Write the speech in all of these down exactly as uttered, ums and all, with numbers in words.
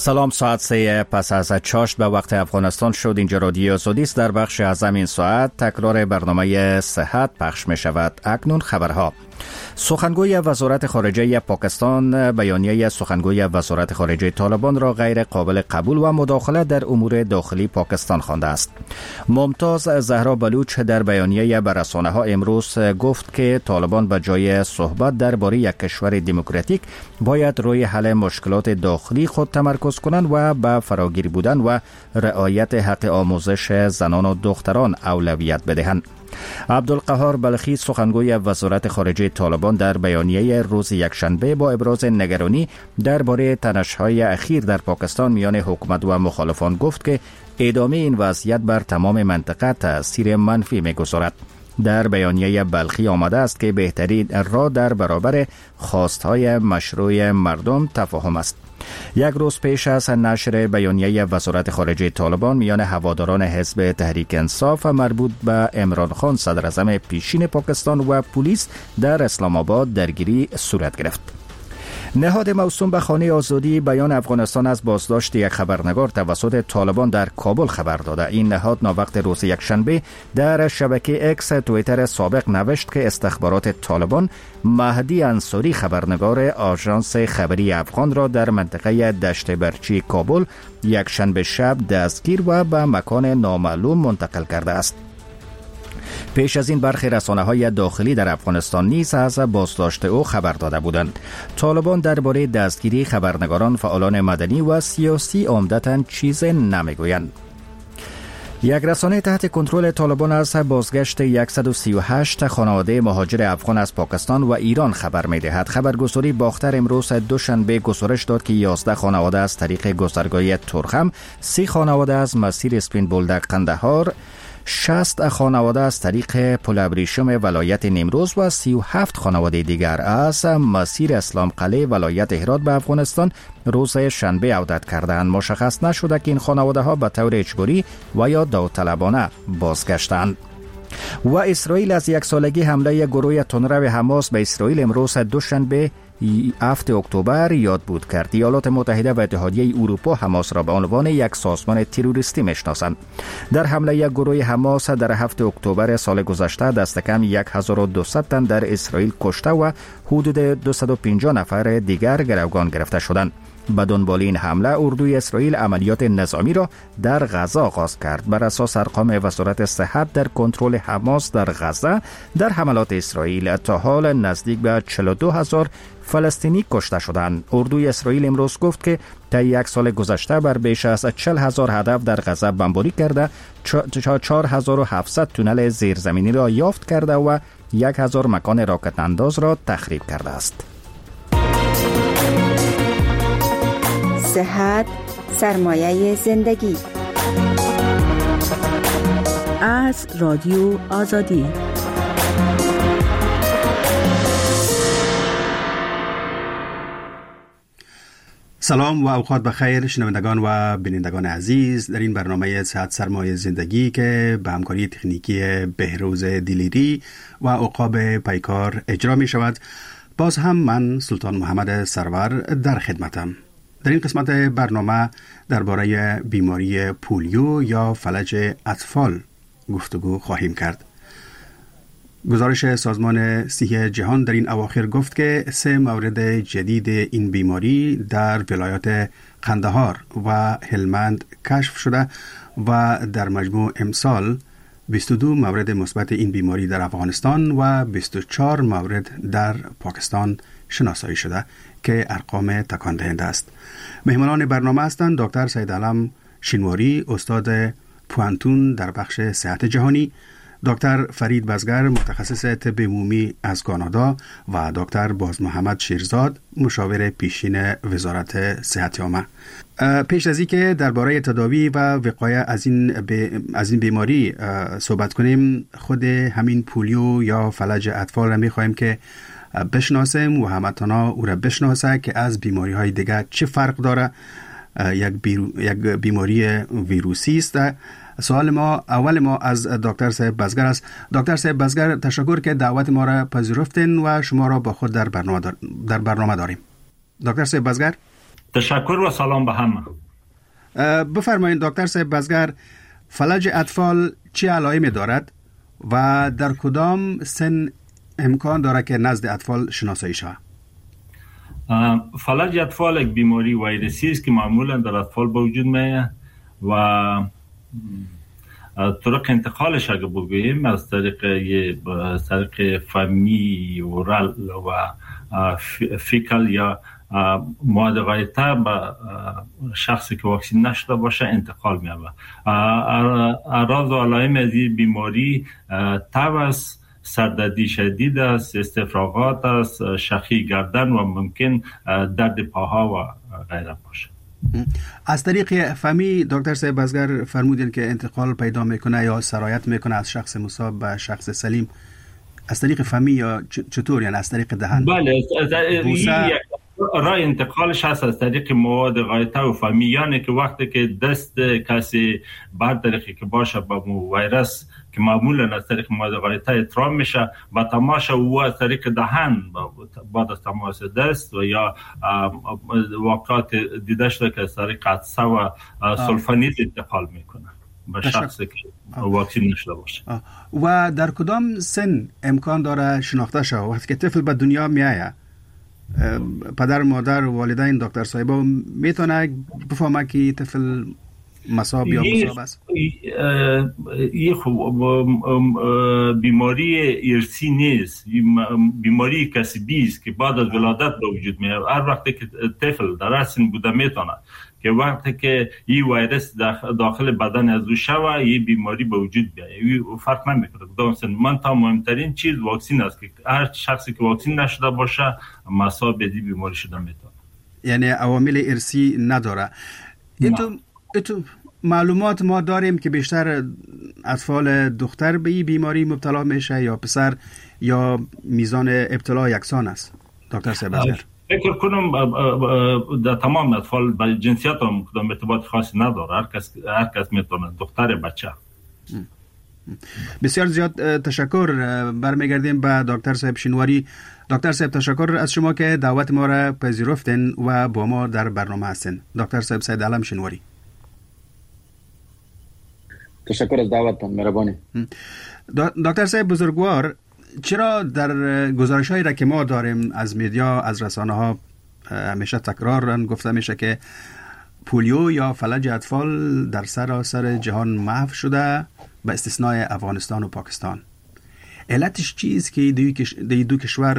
سلام، ساعت سه پس از چاشت به وقت افغانستان شد. اینجا رادیو آزادی است. در بخش از همین ساعت تکرار برنامه صحت پخش می شود. اکنون خبرها. سخنگوی وزارت خارجه پاکستان بیانیه سخنگوی وزارت خارجه طالبان را غیر قابل قبول و مداخله در امور داخلی پاکستان خوانده است. ممتاز زهرا بلوچ در بیانیه به رسانه‌ها امروز گفت که طالبان به جای صحبت درباره یک کشور دموکراتیک باید روی حل مشکلات داخلی خود تمرکز کنند و به فراگیر بودن و رعایت حق آموزش زنان و دختران اولویت بدهند. عبدالقهار بلخی سخنگوی وزارت خارجه طالبان در بیانیه روز یکشنبه با ابراز نگرانی درباره تنش‌های اخیر در پاکستان میان حکومت و مخالفان گفت که ادامه این وضعیت بر تمام منطقه تأثیر منفی می‌گذارد. در بیانیه بلخی آمده است که بهترین راه در برابر خواستهای مشروع مردم تفاهم است. یک روز پیش از نشر بیانیه وزارت خارجه طالبان میان هواداران حزب تحریک انصاف مربوط به عمران خان صدر اعظم پیشین پاکستان و پلیس در اسلام آباد درگیری صورت گرفت. نهاد موسوم به خانه آزادی بیان افغانستان از بازداشت یک خبرنگار توسط طالبان در کابل خبر داده. این نهاد ناوقت روز یکشنبه در شبکه اکس توییتر سابق نوشت که استخبارات طالبان مهدی انصاری خبرنگار آژانس خبری افغان را در منطقه دشت برچی کابل یکشنبه شب دستگیر و به مکان نامعلوم منتقل کرده است. پیش از این برخی رسانه‌های داخلی در افغانستان نیز از بازداشت او خبر داده بودند. طالبان درباره دستگیری خبرنگاران، فعالان مدنی و سیاسی عمدتاً چیز نمیگویند. یک رسانه تحت کنترل طالبان از بازگشت صد و سی و هشت خانواده مهاجر افغان از پاکستان و ایران خبر می‌دهد. خبرگزاری باختر امروز دوشنبه گزارش داد که یازده خانواده از طریق گذرگاه ترخم، سی خانواده از مسیر اسپین بولدک قندهار، شصت خانواده از طریق پل ابریشم ولایت نیمروز و سی و هفت خانواده دیگر از مسیر اسلام قلعه ولایت هرات به افغانستان روز شنبه عودت کردند. مشخص نشده که این خانواده ها به طور اجباری و یا داوطلبانه بازگشتند. و اسرائیل از یک سالگی حمله گروه تندرو حماس به اسرائیل امروز دوشنبه هفتم اکتبر یاد بود کرد. ایالات متحده و اتحادیه اروپا حماس را به عنوان یک سازمان تروریستی میشناسند. در حمله گروه حماس در هفتم اکتبر سال گذشته دست کم هزار و دویست تن در اسرائیل کشته و حدود دویست و پنجاه نفر دیگر گروگان گرفته شدند. به دنبال این حمله اردوی اسرائیل عملیات نظامی را در غزه آغاز کرد. بر اساس ارقام وزارت صحت در کنترل حماس در غزه در حملات اسرائیل تا حال نزدیک به چهل و دو هزار فلسطینی کشته شدند. اردوی اسرائیل امروز گفت که طی یک سال گذشته بر بیش از چهل هزار هدف در غزه بمباری کرده، چهار هزار و هفتصد تونل زیرزمینی را یافت کرده و یک هزار مکان راکت انداز را تخریب کرده است. صحت سرمایه زندگی. از رادیو آزادی. سلام و اوقات بخیر شنوندگان و بینندگان عزیز. در این برنامه صحت سرمایه زندگی که به همکاری تکنیکی بهروز دیلیری و عقاب پیکار اجرا می شود، باز هم من سلطان محمد سرور در خدمتم. در این قسمت برنامه درباره بیماری پولیو یا فلج اطفال گفتگو خواهیم کرد. گزارش سازمان صحی جهان در این اواخر گفت که سه مورد جدید این بیماری در ولایات قندهار و هلمند کشف شده و در مجموع امسال بیست و دو مورد مثبت این بیماری در افغانستان و بیست و چهار مورد در پاکستان شناسایی شده که ارقام تکان دهنده است. مهمانان برنامه هستند دکتر سید علم شینواری، استاد پوانتون در بخش صحت جهانی، دکتر فرید بزگر، متخصص طب عمومی از کانادا و دکتر باز محمد شیرزاد، مشاور پیشین وزارت صحت عامه. پیش از اینکه درباره تداوی و وقایع از این از این بیماری صحبت کنیم، خود همین پولیو یا فلج اطفال را می‌خوایم که بشناسیم و همتانا او را بشناسه که از بیماری های دیگه چه فرق داره. یک, بیرو، یک بیماری ویروسی است. سوال ما اول ما از دکتر صاحب بزگر است. دکتر صاحب بزگر، تشکر که دعوت ما را پذیرفتین و شما را با خود در برنامه, دار... در برنامه داریم. دکتر صاحب بزگر. تشکر و سلام به همه. بفرمایید دکتر صاحب بزگر، فلج اطفال چه علائمی دارد و در کدام سن امکان دارد که نزد اطفال شناسایی شود؟ فلج اطفال یک بیماری ویروسی است که معمولا در اطفال به وجود میاد و طرق انتقالش اگه بگوییم از طریق از طریق فمی اورال و فیکال یا مواد غایطه به شخصی که واکسین نشده باشه انتقال می‌یابد. اعراض و علائم از این بیماری تب است، سردردی شدید است، استفراغات است، شخی گردن و ممکن درد پاها و غیره باشه. از طریق فمی دکتر صاحب بزگر فرمودین که انتقال پیدا میکنه یا سرایت میکنه از شخص مصاب به شخص سلیم. از طریق فمی یا چطور، یعنی از طریق دهن؟ بله، راه انتقالش هست از طریق مواد غایطه و فمی، یعنی که وقتی که دست کسی بر طریقی که باشه با ویروس که معمولا از طریق مواد غایطه اترام میشه با تماس او از طریق دهن بعد از تماس دست و یا واقعات دیده شده که از طریق عطسه و سلفانید انتقال میکنه به شخصی که واکسین نشده باشه. آه. و در کدام سن امکان داره شناخته شود؟ وقتی که طفل به دنیا میآید پدر مادر و والدین دکتر صاحبا میتونه بفهمه که طفل مصاب یا مصاب است؟ این بیماری ارثی نیست، بیماری کسبی است که بعد از ولادت به وجود میاد. هر وقتی که طفل در سن بوده میتونه که وقتی که این ویروس داخل بدن از او شوه این بیماری به وجود بیاد. این فرق نمیکنه کدام سن. من تا مهمترین چیز واکسین است که هر شخصی که واکسین نشده باشه مصاب به این بیماری شده میتونه. یعنی عوامل ارثی نداره. اینتو اینتو معلومات ما داریم که بیشتر اطفال دختر به این بیماری مبتلا میشه یا پسر، یا میزان ابتلا یکسان است دکتر صاحب؟ فکر کنم در تمام اطفال به جنسیت هم کدام ارتباط خاصی نداره، هر کس هر کس میتونه، دختر بچه. بسیار زیاد تشکر. برمیگردیم به دکتر صاحب شینواری. دکتر صاحب تشکر از شما که دعوت ما را پذیرفتین و با ما در برنامه هستین. دکتر صاحب سید علم شینواری، تشکر از دعوتتان، مهربانی. دکتر صاحب بزرگوار، چرا در گزارش هایی را که ما داریم از میدیا، از رسانه ها همیشه تکرار گفته میشه که پولیو یا فلج اطفال در سراسر جهان محو شده به استثنای افغانستان و پاکستان؟ علتش چیست که دی دو کشور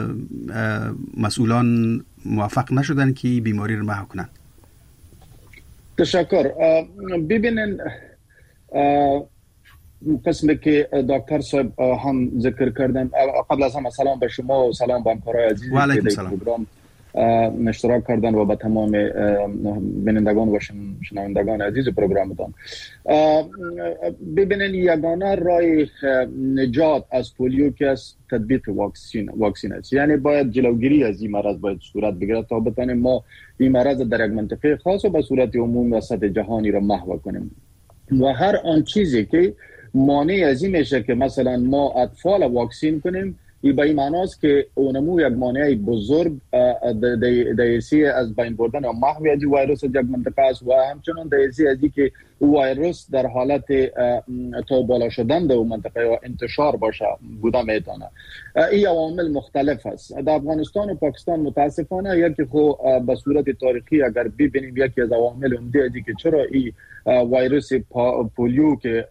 مسئولان موفق نشدن که بیماری رو محو کنند؟ تشکر. ببینن قسمی که دکتر صاحب هم ذکر کردن، قبل از همه سلام به شما و سلام به همکارای عزیزی که در پروگرام اشتراک کردن و به تمام بینندگان و شنوندگان عزیز پروگرامتان. ببینن یگانه راه نجات از پولیو که از تطبیق واکسین واکسین است، یعنی باید جلوگیری از این مرض باید صورت بگیرد تا بتانیم ما این مرض در یک منطقه خاص و به صورت عمومی و سطح جهانی را محو کنیم. و هر آن چیزی که مانع از این میشه که مثلا ما اطفال واکسین کنیم، این به این معناست که اونمو یک مانع بزرگ دیسی از بین بردن و محو از ویروس از یک منطقه است و همچنان دیسی از این که ویروس در حالت تا بالا شدن در منطقه و انتشار باشه بوده میتونه. این عوامل مختلف است. در افغانستان و پاکستان متاسفانه یکی خو به صورت تاریخی اگر ببینیم یکی از عوامل عمده ازی که چرا این ویروس پولیو که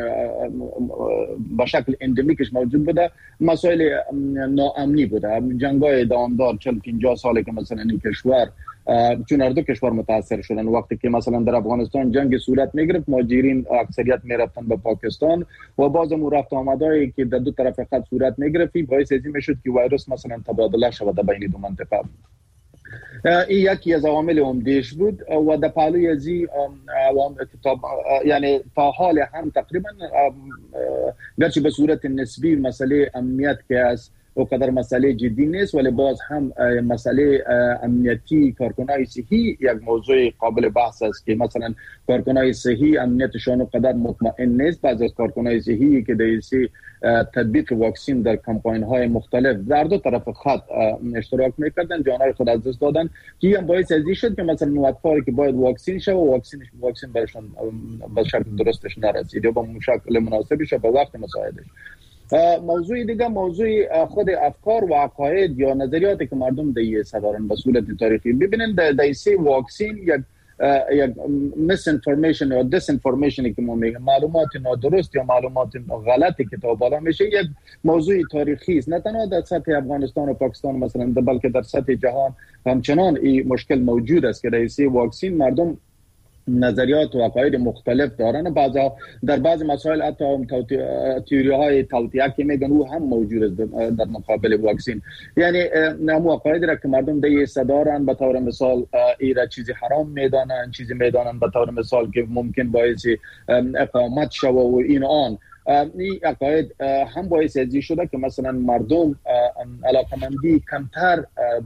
به شکل اندمیکش موجود بوده مسائل ناامنی بوده. جنگ‌های دامدار چند پنجاه ساله که مثلا این کشور چون هر دو کشور متاثر شدن، وقتی که مثلا در افغانستان جنگ صورت میگرفت مهاجرین اکثریت میرفتن به پاکستان و باز هم رفت آمدایی که در دو طرف خط صورت میگرفت باعث این میشد که ویروس مثلا تبادله شود بین دو منطقه. این یکی از عوامل عمده‌اش بود و در پهلوی از این عوامل یعنی تا حال هم تقریبا گرچه به صورت نسبی مسئله امنیت که از اونقدر مسئله جدی نیست، ولی باز هم مسئله امنیتی کارکنای صحی یک موضوع قابل بحث است که مثلا کارکنای صحی امنیتشان اونقدر مطمئن نیست. بعضی از کارکنای صحی که در تطبیق واکسین در کمپاین های مختلف در دو طرف خط اشتراک میکردن، جانهای خود از دست دادن، که هم باعث ازی شد که مثلا اطفالی که باید واکسین شه و واکسینش واکسین برشون به شکل درستش نرسید یا به شکل مناسبش و به وقت مساعدش. موضوع دیگه موضوع خود افکار و عقاید یا نظریاتی که مردم دیگه صدارن به صورت تاریخی. ببینید در سی واکسین یک یک میس انفورمیشن یا دیس انفورمیشنی که ما میگیم، معلومات نادرست یا معلومات غلطی که تا بالا میشه، یک موضوع تاریخی است، نه تنها در سطح افغانستان و پاکستان مثلا، بلکه در سطح جهان همچنان این مشکل موجود است که در سی واکسین مردم نظریات و عقاید مختلف دارن. بعضا در بعض مسائل حتی هم تئوری های توطئه که میگن او هم موجود است در مقابل واکسین. یعنی نمو عقاید را که مردم دیگه صدارن، به طور مثال ایرا چیزی حرام میدانن، چیزی میدانن به طور مثال که ممکن باعث اقامت شوه و این آن. این عقاید هم باعث ازی شده که مثلا مردم علاقمندی کمتر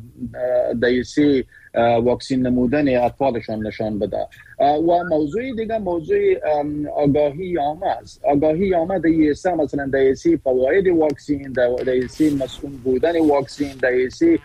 دیسی واکسین نمودن اطفالشان نشان بده. و موضوع دیگه موضوع آگاهی عامه است. آگاهی عامه دیسی مثلا دیسی فواید واکسین، دیسی مسئول بودن واکسین، دیسی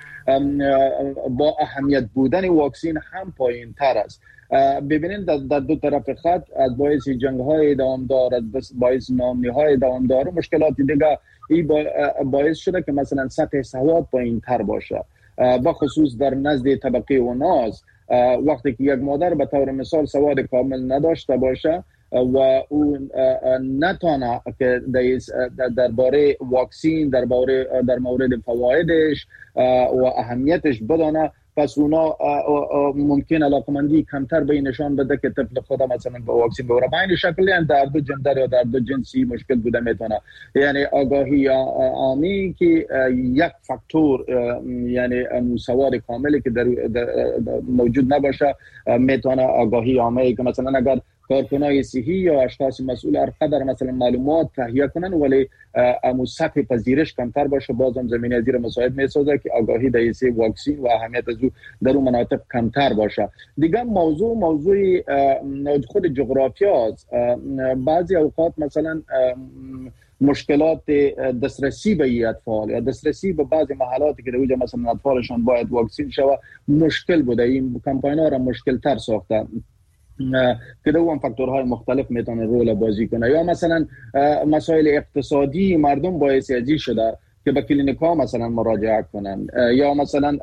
با اهمیت بودن واکسین هم پایین تر است. ببینید در دو طرف خط از باعث جنگ های دوامدار، از باعث ناامنی های دوامدار و مشکلات دیگه این باعث شده که مثلا سطح سواد پایین تر باشه، با خصوص در نزد طبقه و ناز. وقتی که یک مادر به طور مثال سواد کامل نداشته باشه و اون نتانه که درباره واکسین درباره در مورد فوایدش و اهمیتش بدانه، پس اونا ممکن علاقمندی کمتر به نشان بده که طفل خودم مثلا با واکسین ببره. به این شکل یعنی در دو جندر یا در دو جنسی مشکل بوده میتونه. یعنی آگاهی عامی که یک فاکتور، یعنی سواد کاملی که در, در موجود نباشه، میتونه آگاهی عامی که مثلا اگر کارکنای صحی یا اشخاص مسئول هر قدر مثلا معلومات تهیه کنن ولی امو سطح پذیرش کمتر باشه، بازم زمینه زیر مساعد میسازه که آگاهی در سی واکسین و اهمیت از او در اون مناطق کمتر باشه. دیگه موضوع موضوع خود جغرافیا است. بعضی اوقات مثلا مشکلات دسترسی به این اطفال یا دسترسی به بعضی محلاتی که در اونجا مثلا اطفالشان باید واکسین شوه مشکل بوده. این کمپاین ها را مشکل تر ساخته که دو هم فاکتورهای مختلف میتونه رول بازی کنه. یا مثلا مسائل اقتصادی مردم باعث ازی شده که به کلینیک ها مثلا مراجعه کنن، یا مثلا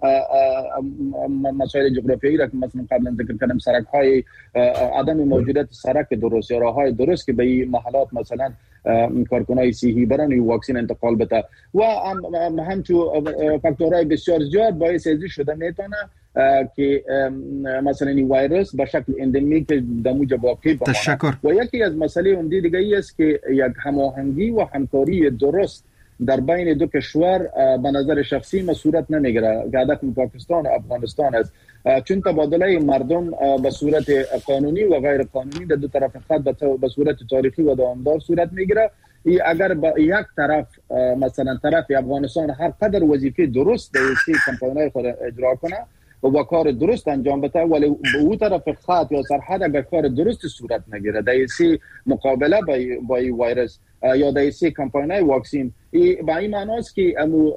مسائل جغرافیایی را که مثلا قبلا ذکر کردم، سرک های عدم موجودیت سرک درست یا راه های درست که به این محلات مثلا کارکنای صحی برن و واکسین انتقال بده. و هم همچون فاکتورهای بسیار زیاد باعث ازی شده میتونه که مثلا این ویروس به شکل اندمیک در موجه باقی بمانه. تشکر. و یکی از مسئله عمده دیگه ای است که یک هماهنگی و همکاری درست در بین دو کشور به نظر شخصی ما صورت نمیگیره که هدف پاکستان و افغانستان است، چون تبادله مردم به صورت قانونی و غیر قانونی در دو طرف خط به صورت تاریخی و دوامدار صورت میگیره. اگر با یک طرف مثلا طرف افغانستان هر قدر وظیفه درست در سی کمپاین‌های خود اجرا کنه و کار درست انجام بده، ولی به اون طرف خط یا سرحد اگر کار درست صورت نگیره در سی مقابله با این ویروس یا در سی کمپاین‌های واکسین، با این معنی است که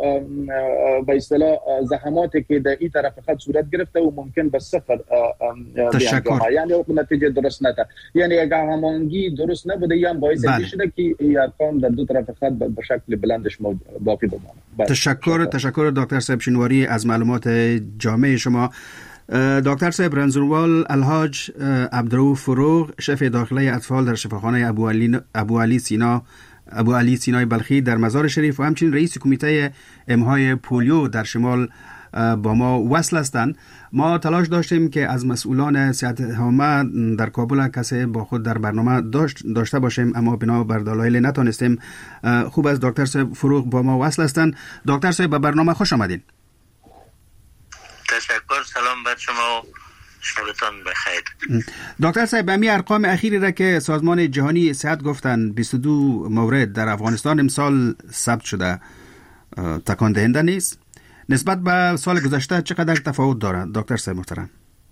به اصطلاح زحماتی که در این طرف خط صورت گرفته و ممکن به صفر تشکر. یعنی نتیجه درست نده. یعنی اگر هماهنگی درست نبوده یا باعث بله. شده که این ارقام در دو طرف خط به شکل بلندش باقی بمانه. تشکر تشکر دکتر صاحب شنواری از معلومات جامع شما. دکتر صاحب رنزوروال الحاج عبدالرؤوف فروغ، شف داخله اطفال در شفاخانه ابو علی ابو علی سینا ابو علی سینای بلخی در مزار شریف و همچنین رئیس کمیته امهای پولیو در شمال با ما وصل هستند. ما تلاش داشتیم که از مسئولان صحت عامه در کابل کسی با خود در برنامه داشت داشته باشیم، اما بنا بر دلایل نتونستیم. خوب است دکتر صاحب فروغ با ما وصل هستند. دکتر صاحب به برنامه خوش آمدین. تشکر. سلام بر شما و شبتان بخیر. دکتر صاحب به می ارقام اخیری را که سازمان جهانی صحت گفتن بیست و دو مورد در افغانستان امسال ثبت شده، تکان دهنده نیست. نسبت به سال گذشته چقدر تفاوت دارد دکتر صاحب محترم؟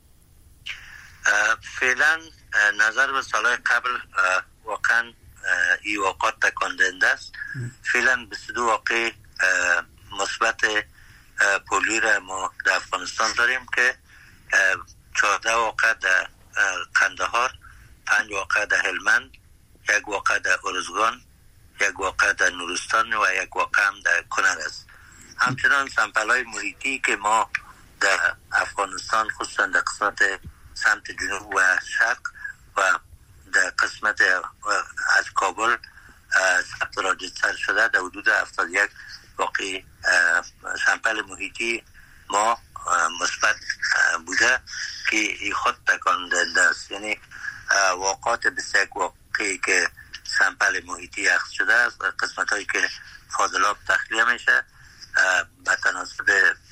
فعلا نظر به سالهای قبل واقعا این واقعات تکان دهنده است. فعلا بیست و دو واقع مثبت پولیو را ما در افغانستان داریم که چهارده واقع در قندهار، پنج واقع در هلمند، یک واقع در ارزگان، یک واقع در نورستان و یک واقع هم در کنر است. همچنان سمپل‌های محیطی که ما در افغانستان خصوصا در قسمت سمت جنوب و شرق و در قسمت از کابل ثبت راجع‌تر شده در حدود هفتاد و یک واقع سمپل محیطی ما مثبت بوده که این خود تکان دهنده است. یعنی واقعات بیست و یک واقعی که سمپل محیطی اخذ شده است قسمت هایی که فاضلاب تخلیه میشه به تناسب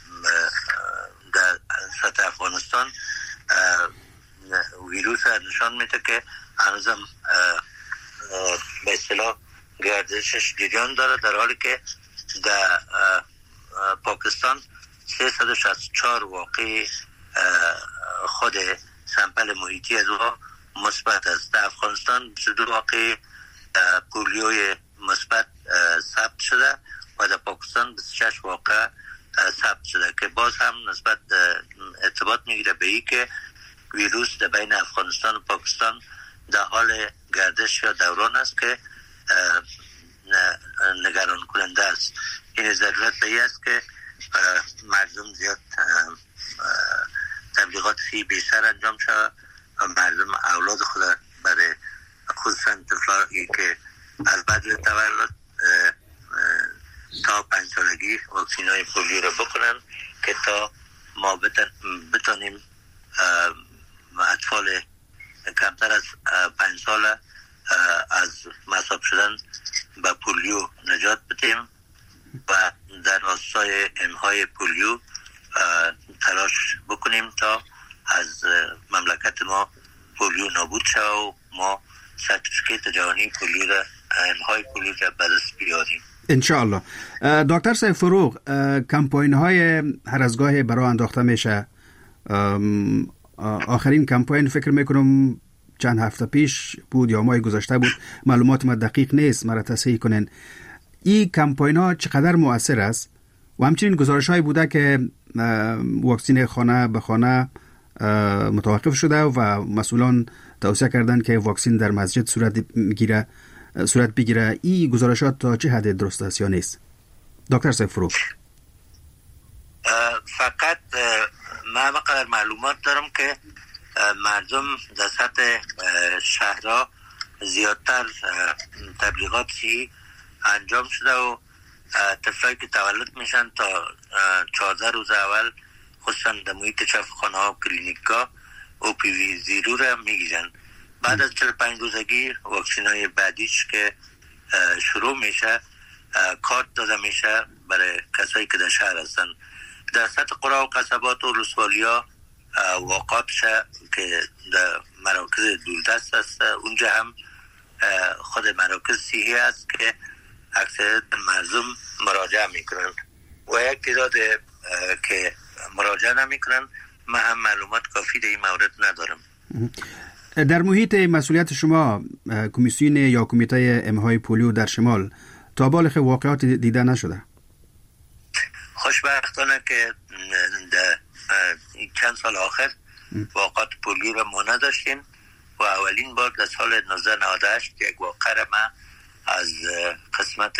در سطح افغانستان ویروس نشان میده که هنوزم به اصطلاح گردشش جریان داره، در حالی که در پاکستان سیصد و شصت و چهار واقع خود سمپل محیطی از او مثبت است. در افغانستان بیست و دو واقع پولیوی مثبت ثبت شده و در پاکستان بیست و شش واقع ثبت شده که باز هم نسبت ارتباط میگیره به این که ویروس در بین افغانستان و پاکستان در حال گردش یا دوران است که نگران کننده است. این ضرورت به این است که مردم زیاد تبلیغات فی بیشتر انجام شود و مردم اولاد خود برای خصوصا طفلانی که از بعد تولد تا پنج سالگی واکسین های پولیو را بکنن که تا ما بتانیم اطفال کمتر از پنج سال از مصاب شدن به پولیو نجات بدیم و در راستای امهای پولیو تلاش بکنیم تا از مملکت ما پولیو نابود شود و ما سرتیفیکیت جهانی پولیو را امهای پولیو را به دست بیاریم انشاءالله. دکتر صاحب فروغ، کمپاین های هر از گاهی برای انداخته میشه. آخرین کمپاین فکر میکنم چند هفته پیش بود یا ماه گذشته بود، معلومات ما دقیق نیست، مرا تصحیح کنین. این کمپاین ها چقدر مؤثر است و همچنین گزارش های بوده که واکسین خانه به خانه متوقف شده و مسئولان توصیه کردن که واکسین در مسجد صورت بگیره صورت بگیره. این گزارشات تا چه حد درست است یا نیست دکتر صاحب فروغ؟ فقط من مقدار معلومات دارم که مردم در سطح شهرها زیادتر تبلیغاتی انجام شده و طفلایی که تولد میشن تا چهارده روز اول خصوصا در محیط شفاخانه ها و کلینیکا او پی وی زیرو را میگیرن. بعد از چهل و پنج روزگی واکسین های بعدیش که شروع میشه کارت داده میشه برای کسایی که در شهر هستن. در سطح قرى و قصبات و ولسوالی ها واقعات شه که در مراکز دوردست هست، اونجا هم خود مراکز صحی است که اکثریت مردم مراجعه میکنن و یک تعداد که مراجعه نمیکنن. من هم معلومات کافی در این مورد ندارم. در محیط مسئولیت شما کمیسیون یا کمیته امهای پولیو در شمال تا بالغ واقعات دیده نشده؟ خوشبختانه که در چند سال آخر واقعات پولیو را ما نداشتیم و اولین بار در سال نوزده نود و هشت یک واقع را ما از قسمت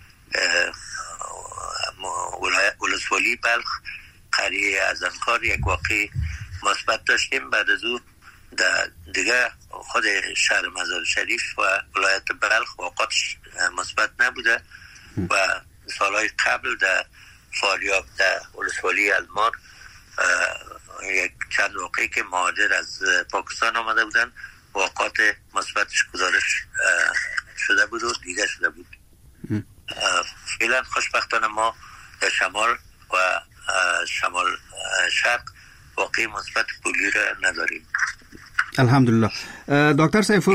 ولسوالی بلخ قریه ازنکار یک واقع مثبت داشتیم. بعد از او در دیگه خود شهر مزار شریف و ولایت بلخ واقعات مثبت نبوده و سالهای قبل در فاریاب در ولسوالی المار یک چند واقعی که مهاجر از پاکستان آمده بودن واقعات مثبتش گزارش شده بود و دیده شده بود. فعلا خوشبختانه ما در شمال و شمال شرق واقعی مثبت پولیو را نداریم. الحمدلله. دکتر صاحب فروغ،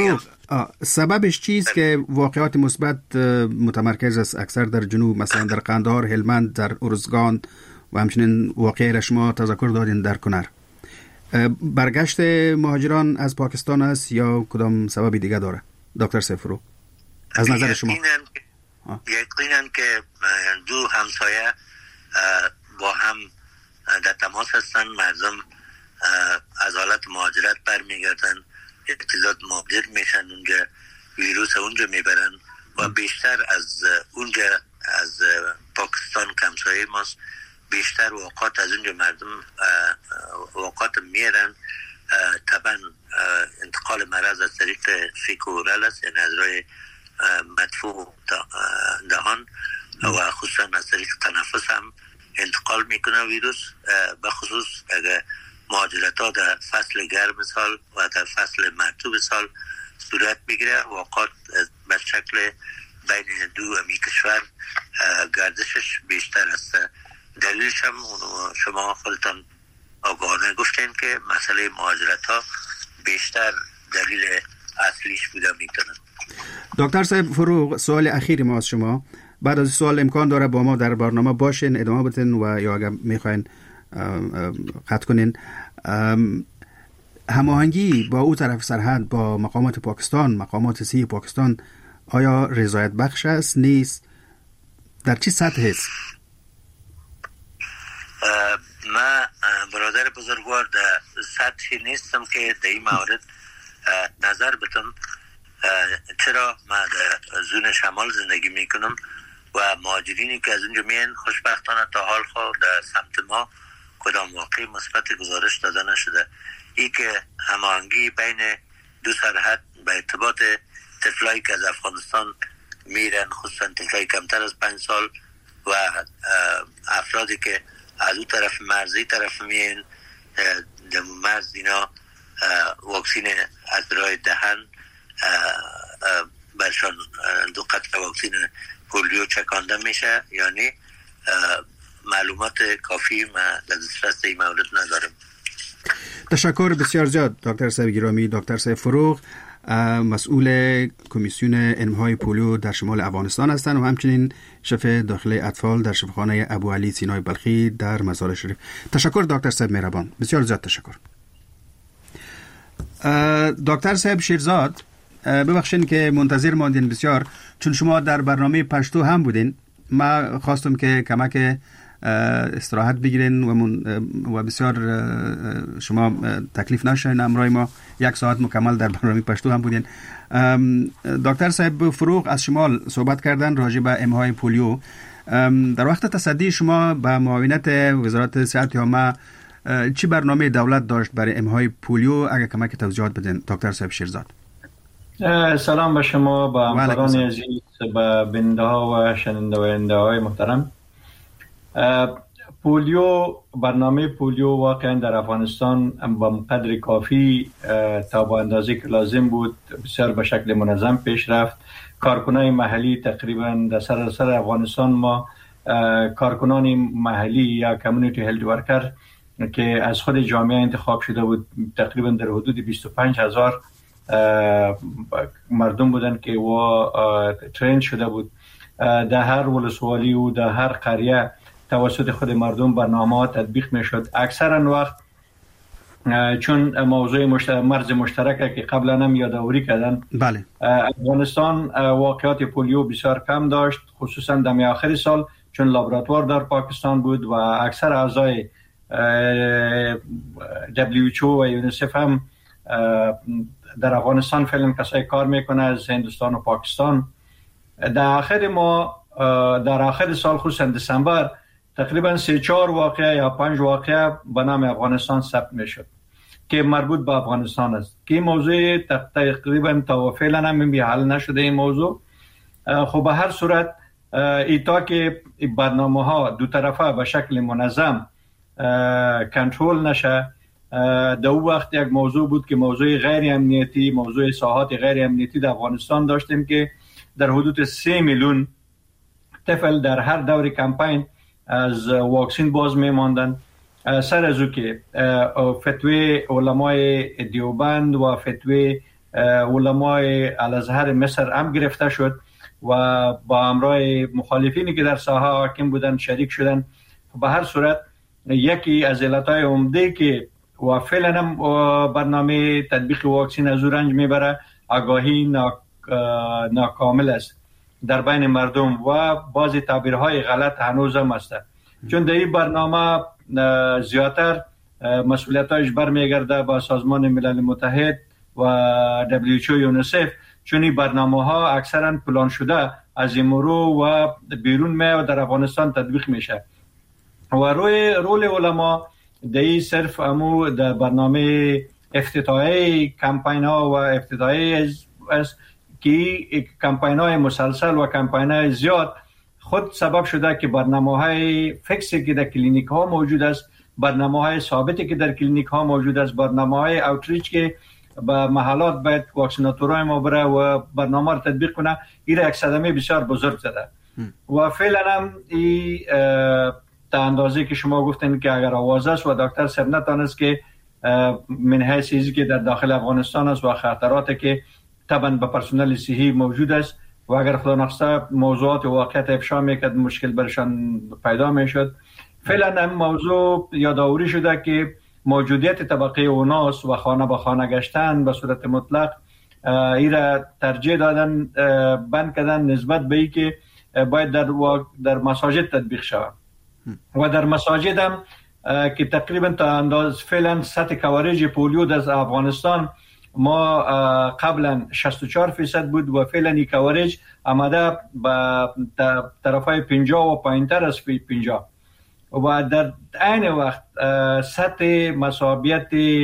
سببش چیست که واقعات مثبت متمرکز است اکثر در جنوب، مثلا در قندهار، هلمند، در ارزگان و همچنین واقعه را شما تذکر دادین در کنر؟ برگشت مهاجران از پاکستان است یا کدام سبب دیگه داره دکتر سیفرو از نظر شما؟ یقینا که دو همسایه با هم در تماس هستن، مردم از حالت مهاجرت برمیگردن، اقتصاد مهاجر میشن اونجا، ویروس اونجا میبرن و بیشتر از اونجا از پاکستان همسایه ماست، بیشتر اوقات از اونجا مردم اوقات میرن. طبعا انتقال مرض از طریق فیکورال است، یعنی از راه مدفوع دهان و خصوصا از طریق تنفس هم انتقال میکنه ویروس، به خصوص اگر مهاجرت ها در فصل گرم سال و در فصل مرطوب سال صورت بگیره، اوقات به شکل بین دو امی کشور گردشش بیشتر است. دلیلش هم شما خودتان آگاهانه گفتین که مسئله مهاجرت ها بیشتر دلیل اصلیش بوده میتونه. دکتر صاحب فروغ، سوال اخیر ما از شما، بعد از سوال امکان داره با ما در برنامه باشین، ادامه بدین و یا اگر میخواین قطع کنین. هماهنگی با او طرف سرحد با مقامات پاکستان، مقامات سی پاکستان، آیا رضایت بخش است نیست؟ در چی سطح است؟ من برادر بزرگوار در سطحی نیستم که در این مورد نظر بدم، چرا من در زون شمال زندگی میکنم و مهاجرینی که از اونجا میان خوشبختانه تا حال خود در سمت ما کدام واقعی مثبت گزارش داده نشده. ای که هماهنگی بین دو سرحد به ارتباط طفلایی که از افغانستان میرن، خصوصا طفلایی کمتر از پنج سال و افرادی که از اون طرف مرزی طرف میان در مرز، اینا واکسین از راه دهن برشان دو قطره واکسین پولیو چکانده میشه، یعنی معلومات کافی ما در دسترس این مورد ندارم. تشکر بسیار زیاد دکتر صاحب گرامی. دکتر صاحب فروغ مسئول کمیسیون علم‌های پولیو در شمال افغانستان هستند و همچنین شف داخلی اطفال در شفاخانه ابو علی سینای بلخی در مزار شریف. تشکر دکتر صاحب مهربان، بسیار زیاد تشکر. دکتر صاحب شیرزاد، ببخشید که منتظر ماندین بسیار، چون شما در برنامه پشتو هم بودین، ما خواستم که کمک استراحت بگیرین و, من و بسیار شما تکلیف نشین امرای ما یک ساعت مکمل در برنامه پشتو هم بودین. دکتر صاحب فروغ از شمال صحبت کردن راجع به امهای پولیو. در وقت تصدی شما به معاونت وزارت صحت عامه چی برنامه دولت داشت برای امهای پولیو؟ اگر کمک توضیحات بدین دکتر صاحب شیرزاد. سلام به شما، با همکاران عزیز، به بیننده ها و شنونده های محترم. پولیو، برنامه پولیو واقعا در افغانستان با قدر کافی تا با اندازه که لازم بود بسیار به شکل منظم پیش رفت. کارکنان محلی تقریبا در سراسر افغانستان ما کارکنان محلی یا کمیونیتی هلت ورکر که از خود جامعه انتخاب شده بود تقریبا در حدود بیست و پنج هزار مردم بودن که و ترین شده بود در هر ولسوالی و در هر قریه توسط خود مردم برنامه ها تطبیق می شد. اکثرا وقت چون موضوع مشترک مرز مشترک که قبلا هم یادآوری کردن، بله، افغانستان واقعات پولیو بسیار کم داشت، خصوصا در آخر سال چون لابراتوار در پاکستان بود و اکثر اعضای دبلیو اچ او و یونیسف هم در افغانستان فعلا کسای کار میکنه از هندوستان و پاکستان. در آخر ما در آخر سال خصوصا دسامبر تقریبا سه چهار واقعه یا پنج واقعه به نام افغانستان ثبت میشد که مربوط به افغانستان است که این موضوع تقریبا تا فعلا هم به حل نشده. این موضوع خب به هر صورت ایتا که برنامه ها دو طرفه به شکل منظم کنترل نشه، در اون وقت یک موضوع بود که موضوع غیر امنیتی، موضوع ساحات غیر امنیتی در افغانستان داشتیم که در حدود سه میلیون طفل در هر دور کمپین از واکسین باز میماندن. سر از او که فتوی علمای دیوبند و فتوی علمای الازهر مصر هم گرفته شد و با همراه مخالفینی که در ساحه حاکم بودن شریک شدن. به هر صورت یکی از علتهای عمده که و فعلا هم برنامه تطبیق واکسن از او رنج میبره آگاهی ناکامل است در بین مردم و بعضی تعبیرهای غلط هنوز هم است، چون در این برنامه زیادتر مسئولیتایش برمیگرده با سازمان ملل متحد و دبلیو اچ او یونیسف، چون این برنامه ها اکثرا پلان شده از امرو و بیرون می و در افغانستان تطبیق میشه و روی رول علما دی صرف امو در برنامه افتتاحی کمپین ها و افتتاحی است که کمپین های مسلسل و کمپین های زیاد خود سبب شده که برنامه های فکسی که در کلینیک ها موجود است، برنامه های ثابتی که در کلینیک ها موجود است، برنامه های اوتریچ که به محلات باید واکسیناتورهای ما بره و برنامه رو تطبیق کنه، این یک صدمه بسیار بزرگ زده و فعلا هم این تا اندازه که شما گفتین که اگر آواز است و دکتر صاحب نتانست که من حیث چیزی که در داخل افغانستان است و خطراتی که طبعا به پرسنل صحی موجود است و اگر خدا نخواسته موضوعات واقعیت افشا میکرد مشکل برشان پیدا میشد. فعلا هم موضوع یادآوری شده که موجودیت طبقه اوناس و خانه به خانه گشتن به صورت مطلق ایرا ترجیح دادن بند کردن نسبت به ای که باید در, در مساجد تطبیق شود و در مساجد هم که تقریبا تا انداز فعلا سطح کوریج پولیو در افغانستان ما قبلا شصت و چهار فیصد بود و فعلا این کوریج آمده به طرفای پنجاه و پایینتر از پنجاه و در عین وقت سطح مصابیت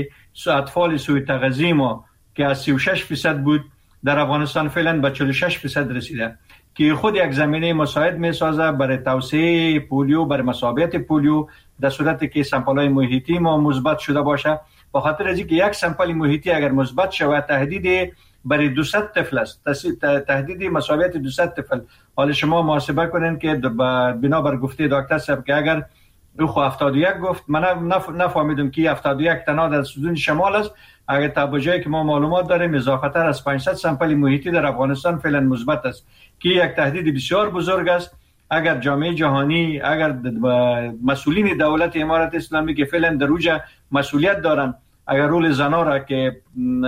اطفال سوی تغذیه ما که از سی و شش فیصد بود در افغانستان فعلا به چهل و شش فیصد رسیده که خود یک زمینه مساعد می سازه برای توسعه پولیو، برای مصابیت پولیو در صورتی که سمپل‌های محیطی ما مثبت شده باشه. به خاطر از اینکه یک سمپل محیطی اگر مثبت شود تهدید برای دویست طفل است، تهدید مصابیت دویست طفل. حالا شما محاسبه کنین که بنابر گفته دکتر صاحب که اگر او خو هفتاد و یک گفت، من نفهمیدم که هفتاد و یک تنها در سودان شمال است، اگر تا به جایی که ما معلومات داریم اضافه تر از پانصد سمپل محیطی در افغانستان فعلا مثبت است که یک تهدید بسیار بزرگ است. اگر جامعه جهانی، اگر مسئولین دولت امارت اسلامی که فعلا در اوج مسئولیت دارن، اگر رول زنا را که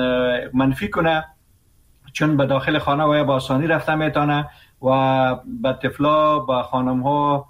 منفی کنه، چون به داخل خانه و با آسانی رفته میتونه و به طفلا با خانم ها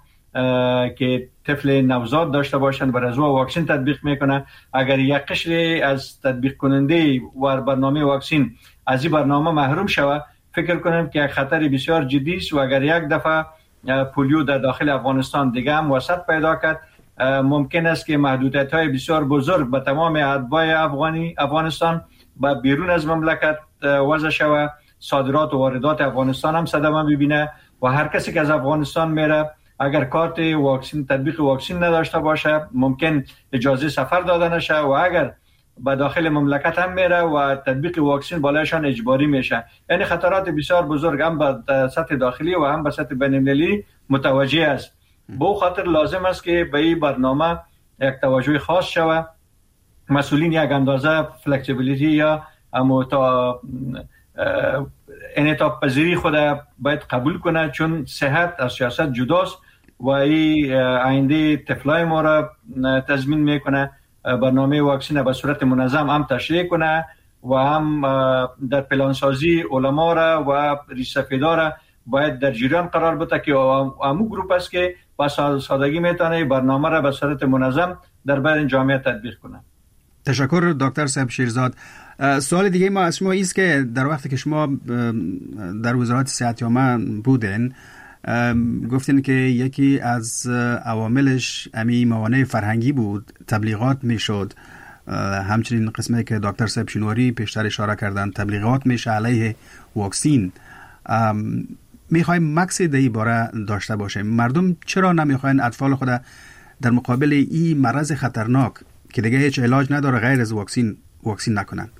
که طفل نوزاد داشته باشند و رضا واکسن تطبیق میکنه، اگر یک قشر از تطبیق کننده و برنامه واکسن از این برنامه محروم شود، فکر کنم که یک خطر بسیار جدی است و اگر یک دفعه پولیو در داخل افغانستان دیگه هم وسعت پیدا کرد، ممکن است که محدودیت های بسیار بزرگ به تمام اتباع افغانی افغانستان با بیرون از مملکت وضع شود، صادرات و واردات افغانستان هم صدمه ببینه و هر کسی که از افغانستان میره اگر کارت واکسن تطبیق واکسن نداشته باشه ممکن اجازه سفر داده نشه و اگر به داخل مملکت هم میره و تطبیق واکسن بالایشان اجباری میشه. یعنی خطرات بسیار بزرگ هم به سطح داخلی و هم به سطح بین‌المللی متوجه است. به خاطر لازم است که به این برنامه یک توجه خاص شود، مسئولین یک اندازه فلکسیبیلیتی یا اما تا انعطاف پذیری خود باید قبول کنه، چون صحت از سیاست جداست و این آینده طفلای ما را تضمین میکنه. برنامه واکسن به صورت منظم هم تشریح کنه و هم در پلانسازی علما را و ریسفیدا را باید در جریان قرار بده که امو گروپ است که با سادگی میتونه برنامه را به صورت منظم در بین جامعه تطبیق کنه. تشکر دکتر صاحب شیرزاد. سوال دیگه ما از شما است که در وقتی که شما در وزارت صحت عامه بودین گفتین که یکی از عواملش امی موانع فرهنگی بود، تبلیغات میشد، همچنین قسمه که دکتر صاحب شنواری پیشتر اشاره کردن تبلیغات میشه علیه واکسین. میخوایم مکس دی باره داشته باشیم. مردم چرا نمیخواین اطفال خود در مقابل این مرض خطرناک که دیگه هیچ علاج نداره غیر از واکسین واکسین نکنن؟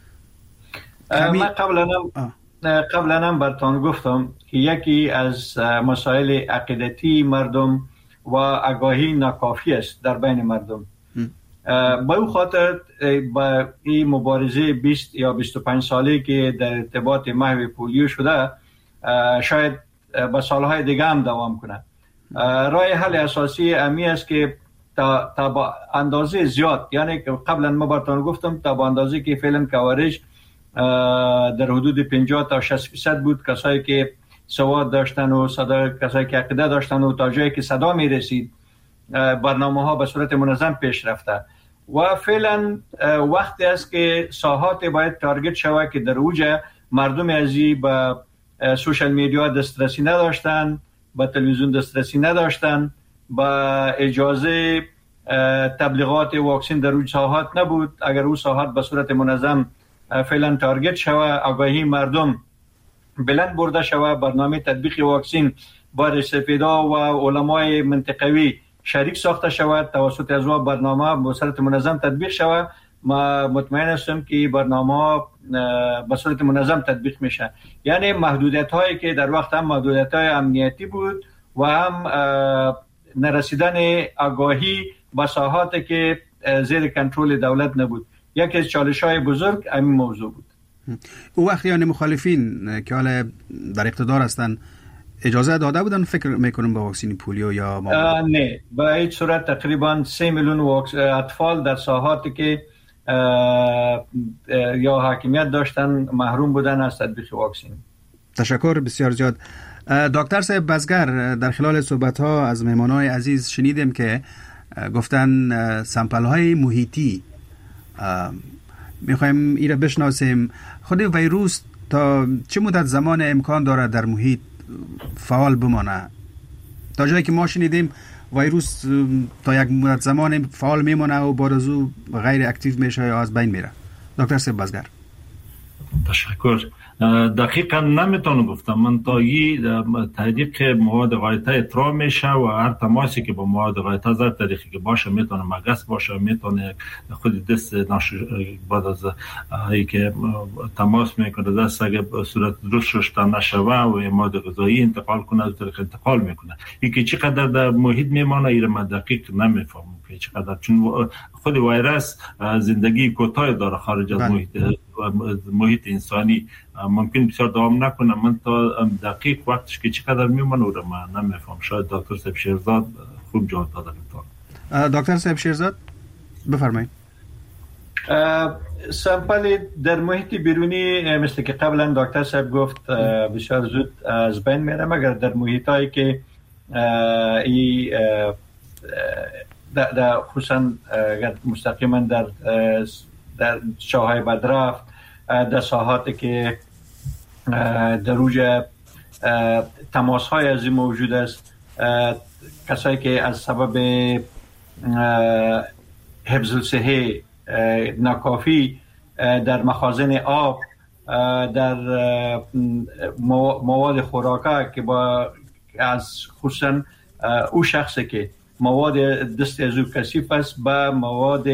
من قبلا هم قبلا هم براتون گفتم که یکی از مسائل عقیدتی مردم و آگاهی ناکافی است در بین مردم. با او خاطر با این مبارزه بیست یا بیست و پنج ساله که در ارتباط محو پولیو شده شاید به سالهای دیگه هم دوام کنه. راه حل اساسی امی است که تا, تا با اندازه زیاد، یعنی قبلا ما براتون گفتم تا با اندازه که فعلا کوارج در حدود پنجاه تا شصت درصد بود کسایی که سواد داشتن و صدا، کسایی که عقیده داشتن و تا جایی که صدا می رسید برنامه ها به صورت منظم پیش رفته و فعلا وقتی است که ساحات باید تارگت شود که در اوج مردم ازی به سوشال میدیا دسترسی نداشتن، به تلویزیون دسترسی نداشتن، با اجازه تبلیغات واکسین در اوج ساحات نبود. اگر او ساحات به صورت منظم فعلا تارگت شود، آگاهی مردم بلند برده شود، برنامه تطبیق واکسین با رسپیدا و علمای منطقوی شریک ساخته شود، توسط از او برنامه به صورت منظم تطبیق شود، ما مطمئن هستم که برنامه به صورت منظم تطبیق میشه. یعنی محدودیت هایی که در وقت هم محدودیت های امنیتی بود و هم نرسیدن آگاهی به ساحاتی که زیر کنترل دولت نبود، یکی از چالش های بزرگ همین موضوع بود. او وقت یعنی مخالفین که حالا در اقتدار هستن اجازه داده بودن فکر میکنم به واکسین پولیو یا ما؟ نه، به هیچ صورت. تقریبا سه میلیون اطفال در ساحاتی که یا حاکمیت داشتن محروم بودن از تطبیق واکسین. تشکر بسیار زیاد. دکتر صاحب بزگر، در خلال صحبت ها از مهمانای عزیز شنیدیم که گفتن سامپل های محیطی، میخوایم ایره بشناسیم خود ویروس تا چه مدت زمان امکان داره در محیط فعال بمانه؟ تا جایی که ما شنیدیم ویروس تا یک مدت زمان فعال میمونه و بعد از او غیر اکتیو میشه یا از بین میره. دکتر صاحب بزگر. تشکر. دقیقا نمیتونم گفتم. من تا یه تحقیق مواد غایطه اطراح میشه و هر تماسی که با مواد غایطه زر تاریخی که باشه، میتونه مگس باشه، میتونه خود دست ناش بعد از ای که تماس میکنه دست اگه صورت درست شسته نشوه و مواد غذایی انتقال کنه از طریق انتقال میکنه. اینکه چقدر در محیط میمانه ایره من دقیق نمیفهمم که چقدر، چون خود ویروس زندگی کوتاه داره خارج از محیط محیط انسانی، ممکن بسیار دوام نکنه. من تا دقیق وقتش که چقدر میمونه رو من نمیفهم. شاید دکتر صاحب شیرزاد خوب جواب دادن. دکتر صاحب شیرزاد بفرمایید. سامپل در محیط بیرونی مثل که قبلا دکتر صاحب گفت بسیار زود از بین میره، مگر در محیط هایی که ای در خصوصا مستقیما در در شاهای بدرفت، در ساحاتی که در اوج تماس های از این موجود است، کسایی که از سبب حفظ الصحه ناکافی در مخازن آب، در مواد خوراکه که با از خصوصا او شخصی که مواد دست از او کثیف است با مواد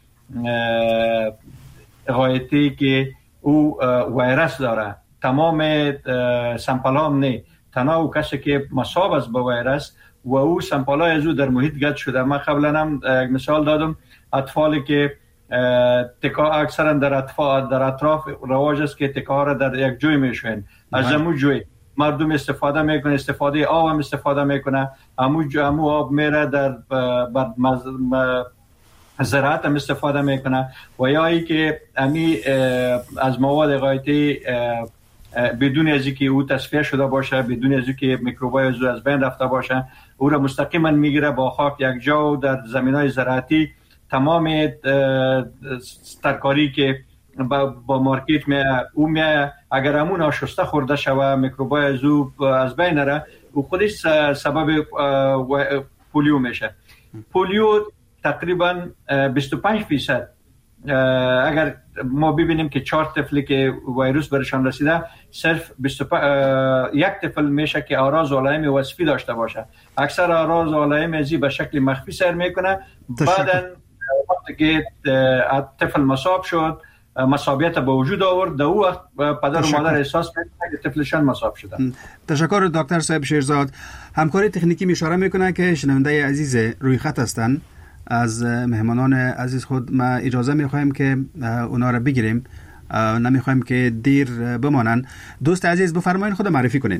غایطی که او ویروس داره، تمام سامپل هم نه، تنها او کسی که مصاب است با ویروس و او سامپل های از او در محیط گرد شده. من قبلا هم یک مثال دادم، اطفالی که تکا اکثرا در اطفال در اطراف رواج است که تکا را در یک جوی میشوین، از امو جوی مردم استفاده میکنه، استفاده آب هم استفاده میکنه، امو امو آب میره در بر زراعت هم استفاده میکنه و یا ای که امی از مواد غایطی بدون از اینکه او تصفیه شده باشه، بدون از اینکه میکروبای از از بین رفته باشه، او را مستقیما میگیره با خاک یک جا و در زمینای زراعتی تمام ترکاری که با, با مارکت می او می اگر همون آشسته خورده شوه میکروبای از او از بین نره و خودش سبب پولیو میشه. پولیو تقریبا بیست و پنج درصد اگر ما ببینیم که چهار طفلی که ویروس برشان رسیده، صرف بیست و پنج یک طفل میشه که آراز و علائم وصفی داشته باشه. اکثر آراز و علائم ازی به شکل مخفی سر میکنه، بعدن وقتی که طفل مصاب شد، مصابیت به وجود آورد، در او وقت پدر و مادر احساس میکنه که طفلشان مصاب شده. تشکر دکتر صاحب شیرزاد. همکاری تکنیکی اشاره میکنه که شنونده عزیز روی خط هستند. از مهمانان عزیز خود ما اجازه میخوایم که اونا را بگیریم، نمیخوایم که دیر بمانن. دوست عزیز بفرمایید خود معرفی کنین.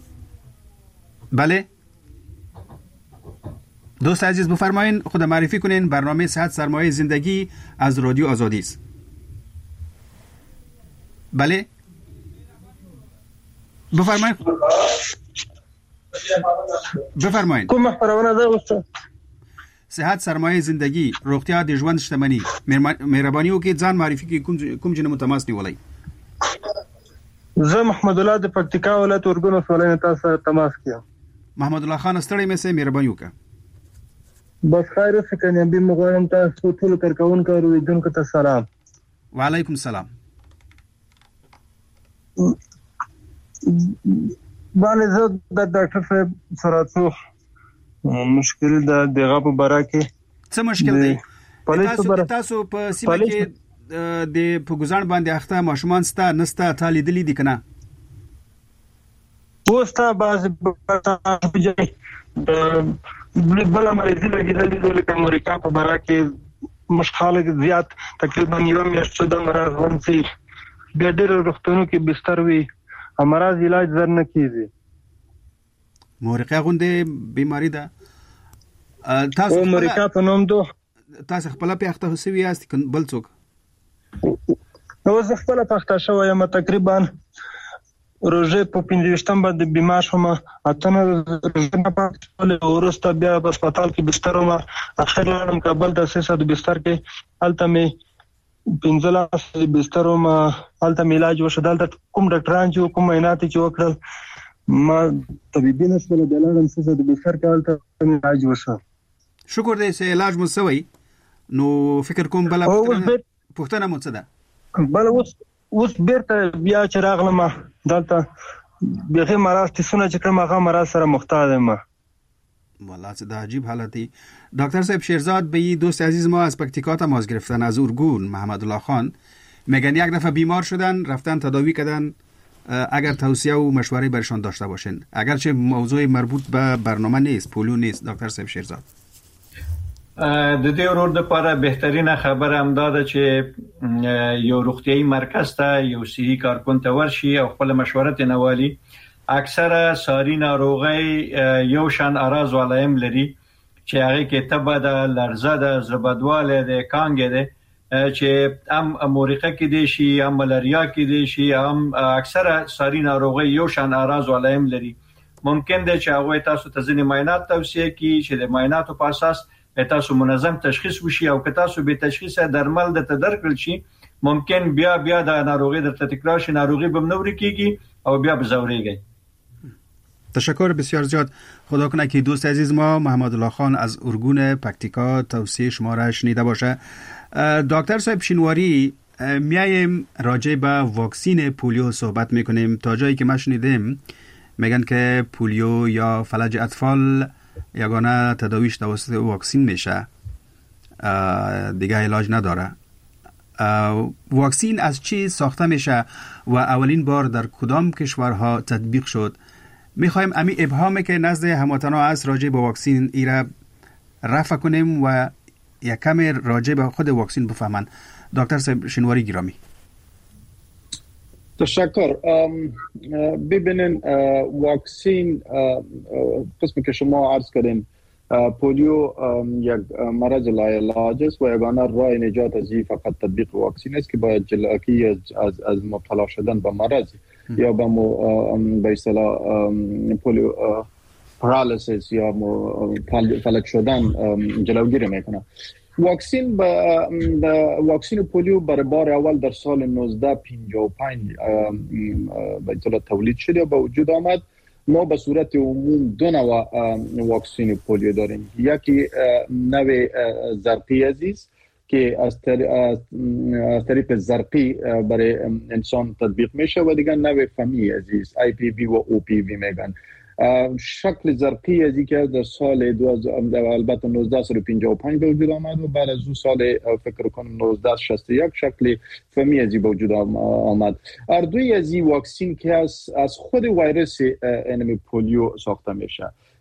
بله دوست عزیز بفرمایید خود معرفی کنین. برنامه صحت سرمایه زندگی از رادیو آزادی است. بله بفرمایید بفرمایید. کوم خبرونه ده استاد؟ صحت سرمایه زندگی، روغتیا د ژوند شتمنی. مهرباني وکړئ ځان معرفي کړئ. کوم کوم جن متماس نیولای؟ زه محمد الله د پکتیکا ولایت اورګون ولایت تاسو تماس کیم. محمد الله خان ستړی مې سه مهرباني وکړه. بس خیر اوسه کنه به مغواړم تاسو ټول کارکون کارو لیدونکو ته سلام. وعلیکم السلام. باندې زه د ډاکټر صاحب سره څو مشکل د دغه په باره کې. څه مشکل دی؟ تاسو تاسو په سیمه کې د په ګزان باندې اخته ماشومان ستا نستا تالي دلی دي کنه؟ وستا باز بجای بل مریضی لګیدل دي لکه امریکا په باره کې مشخاله زیات تقریبا یو میاشت د مرض ونسي بیا ډېر روغتونو کې بستر وي، امراض علاج زر نه کیږي. مورقه غونډه بیماری ده. تاسو امریکا په نوم دو تاسو خپل په اخته سوي یاست بل څوک؟ نو زه خپل په اخته شوی یم تقریبا روزه په پنځوستم باندې بیمار شوم. اتنه روزه نه پاتې ورسته بیا په هسپتال کې بستر وم. اخر لاړم کابل د سیسه د بستر کې الته مې پنځه بستر وم. الته مې علاج وشو. دلته کوم ډاکټران چې کوم عینات چې وکړل ما طبيبي نسبه د لاړم سیسه د بستر کې الته مې علاج وشو. شکر دې چې علاج مو سوی. نو فکر کوم بل پوښتنه مو څه ده؟ بل اوس اوس بیرته بیا چې راغلم دلته بغیر مرض تاسو چې کوم هغه مرض سره مختل یم. والله چه ده عجیب حالتی. دکتر صاحب شیرزاد به دوست عزیز ما از پکتیکا تماس گرفتن، از اورگون، محمد الله خان. میگن یک دفعه بیمار شدن رفتن تداوی کردن، اگر توصیه و مشوره برشان داشته باشین. اگرچه موضوع مربوط به برنامه نیست، پولیو نیست. دکتر صاحب شیرزاد د دې ورور د لپاره بهترینه خبره هم ده چې یو روغتيایي مرکز ته یو صحي کارکون ته ورشي او خپل مشوره نوالي. اکثره ساري ناروغي یو شان اراز ولایم لري چې هغه کې تبه ده، لرزه ده، زبدواله ده، کانګ ده چې هم مورقه کې دي شي، هم ملاریا کې دي شي، هم اکثره ساري ناروغي یو شان اراز ولایم لري. ممکن ده چې هغه تاسو ته ځینې معاینات توصیه کړي چې د معایناتو په اساس تاسو منظم تشخیص وشي او که تاسو به تشخیص درمل د تدرکل شي ممکن بیا بیا د ناروغي در تکرار شي، ناروغي به نوري کیږي او بیا بزوريږي. تشکر بسیار زیاد. خدا کنه که دوست عزیز ما محمد الله خان از اورگون پکتیکا توصیه شما را شنیده باشه. دکتر صاحب شینواری میایم راجع به واکسین پولیو صحبت میکنیم. تا جایی که ما شنیدیم میگن که پولیو یا فلج اطفال یگانه تداویش توسط واکسین میشه، دیگه علاج نداره. واکسین از چی ساخته میشه و اولین بار در کدام کشورها تطبیق شد؟ میخوایم امی ابهامی که نزد هموطنا است راجع به واکسین ایره رفع کنیم و یک کمی راجع به خود واکسین بفهمن. دکتر صاحب شینواری گرامی. تشکر. ببینین واکسین قسمی که شما عرض کردین پولیو یک مرض لاعلاج است و یگانه راه نجات از این فقط تطبیق واکسین است که باید جلوگیری از از مبتلا شدن به مرض یا به به اصطلاح پولیو پارالیسیس یا فلج شدن جلوگیری میکنه. واکسین با واکسین پولیو برای بار اول در سال نوزده پنجاه و پنج به اصطلاح تولید شد و به وجود آمد. ما به صورت عموم دو نوع واکسین پولیو داریم. یکی نوع زرقی عزیز که از طریق زرقی برای انسان تطبیق میشه و دیگر نوع فمی عزیز آی پی وی و او پی وی میگن. شکل زرقی از که در سال البته نوزده پنجاه و پنج به وجود آمد و بعد از اون سال فکر کنم نوزده شصت و یک شکل فمی از به وجود آمد. هر دوی از این واکسین که از از خود ویروس انمی پولیو ساخته میشه.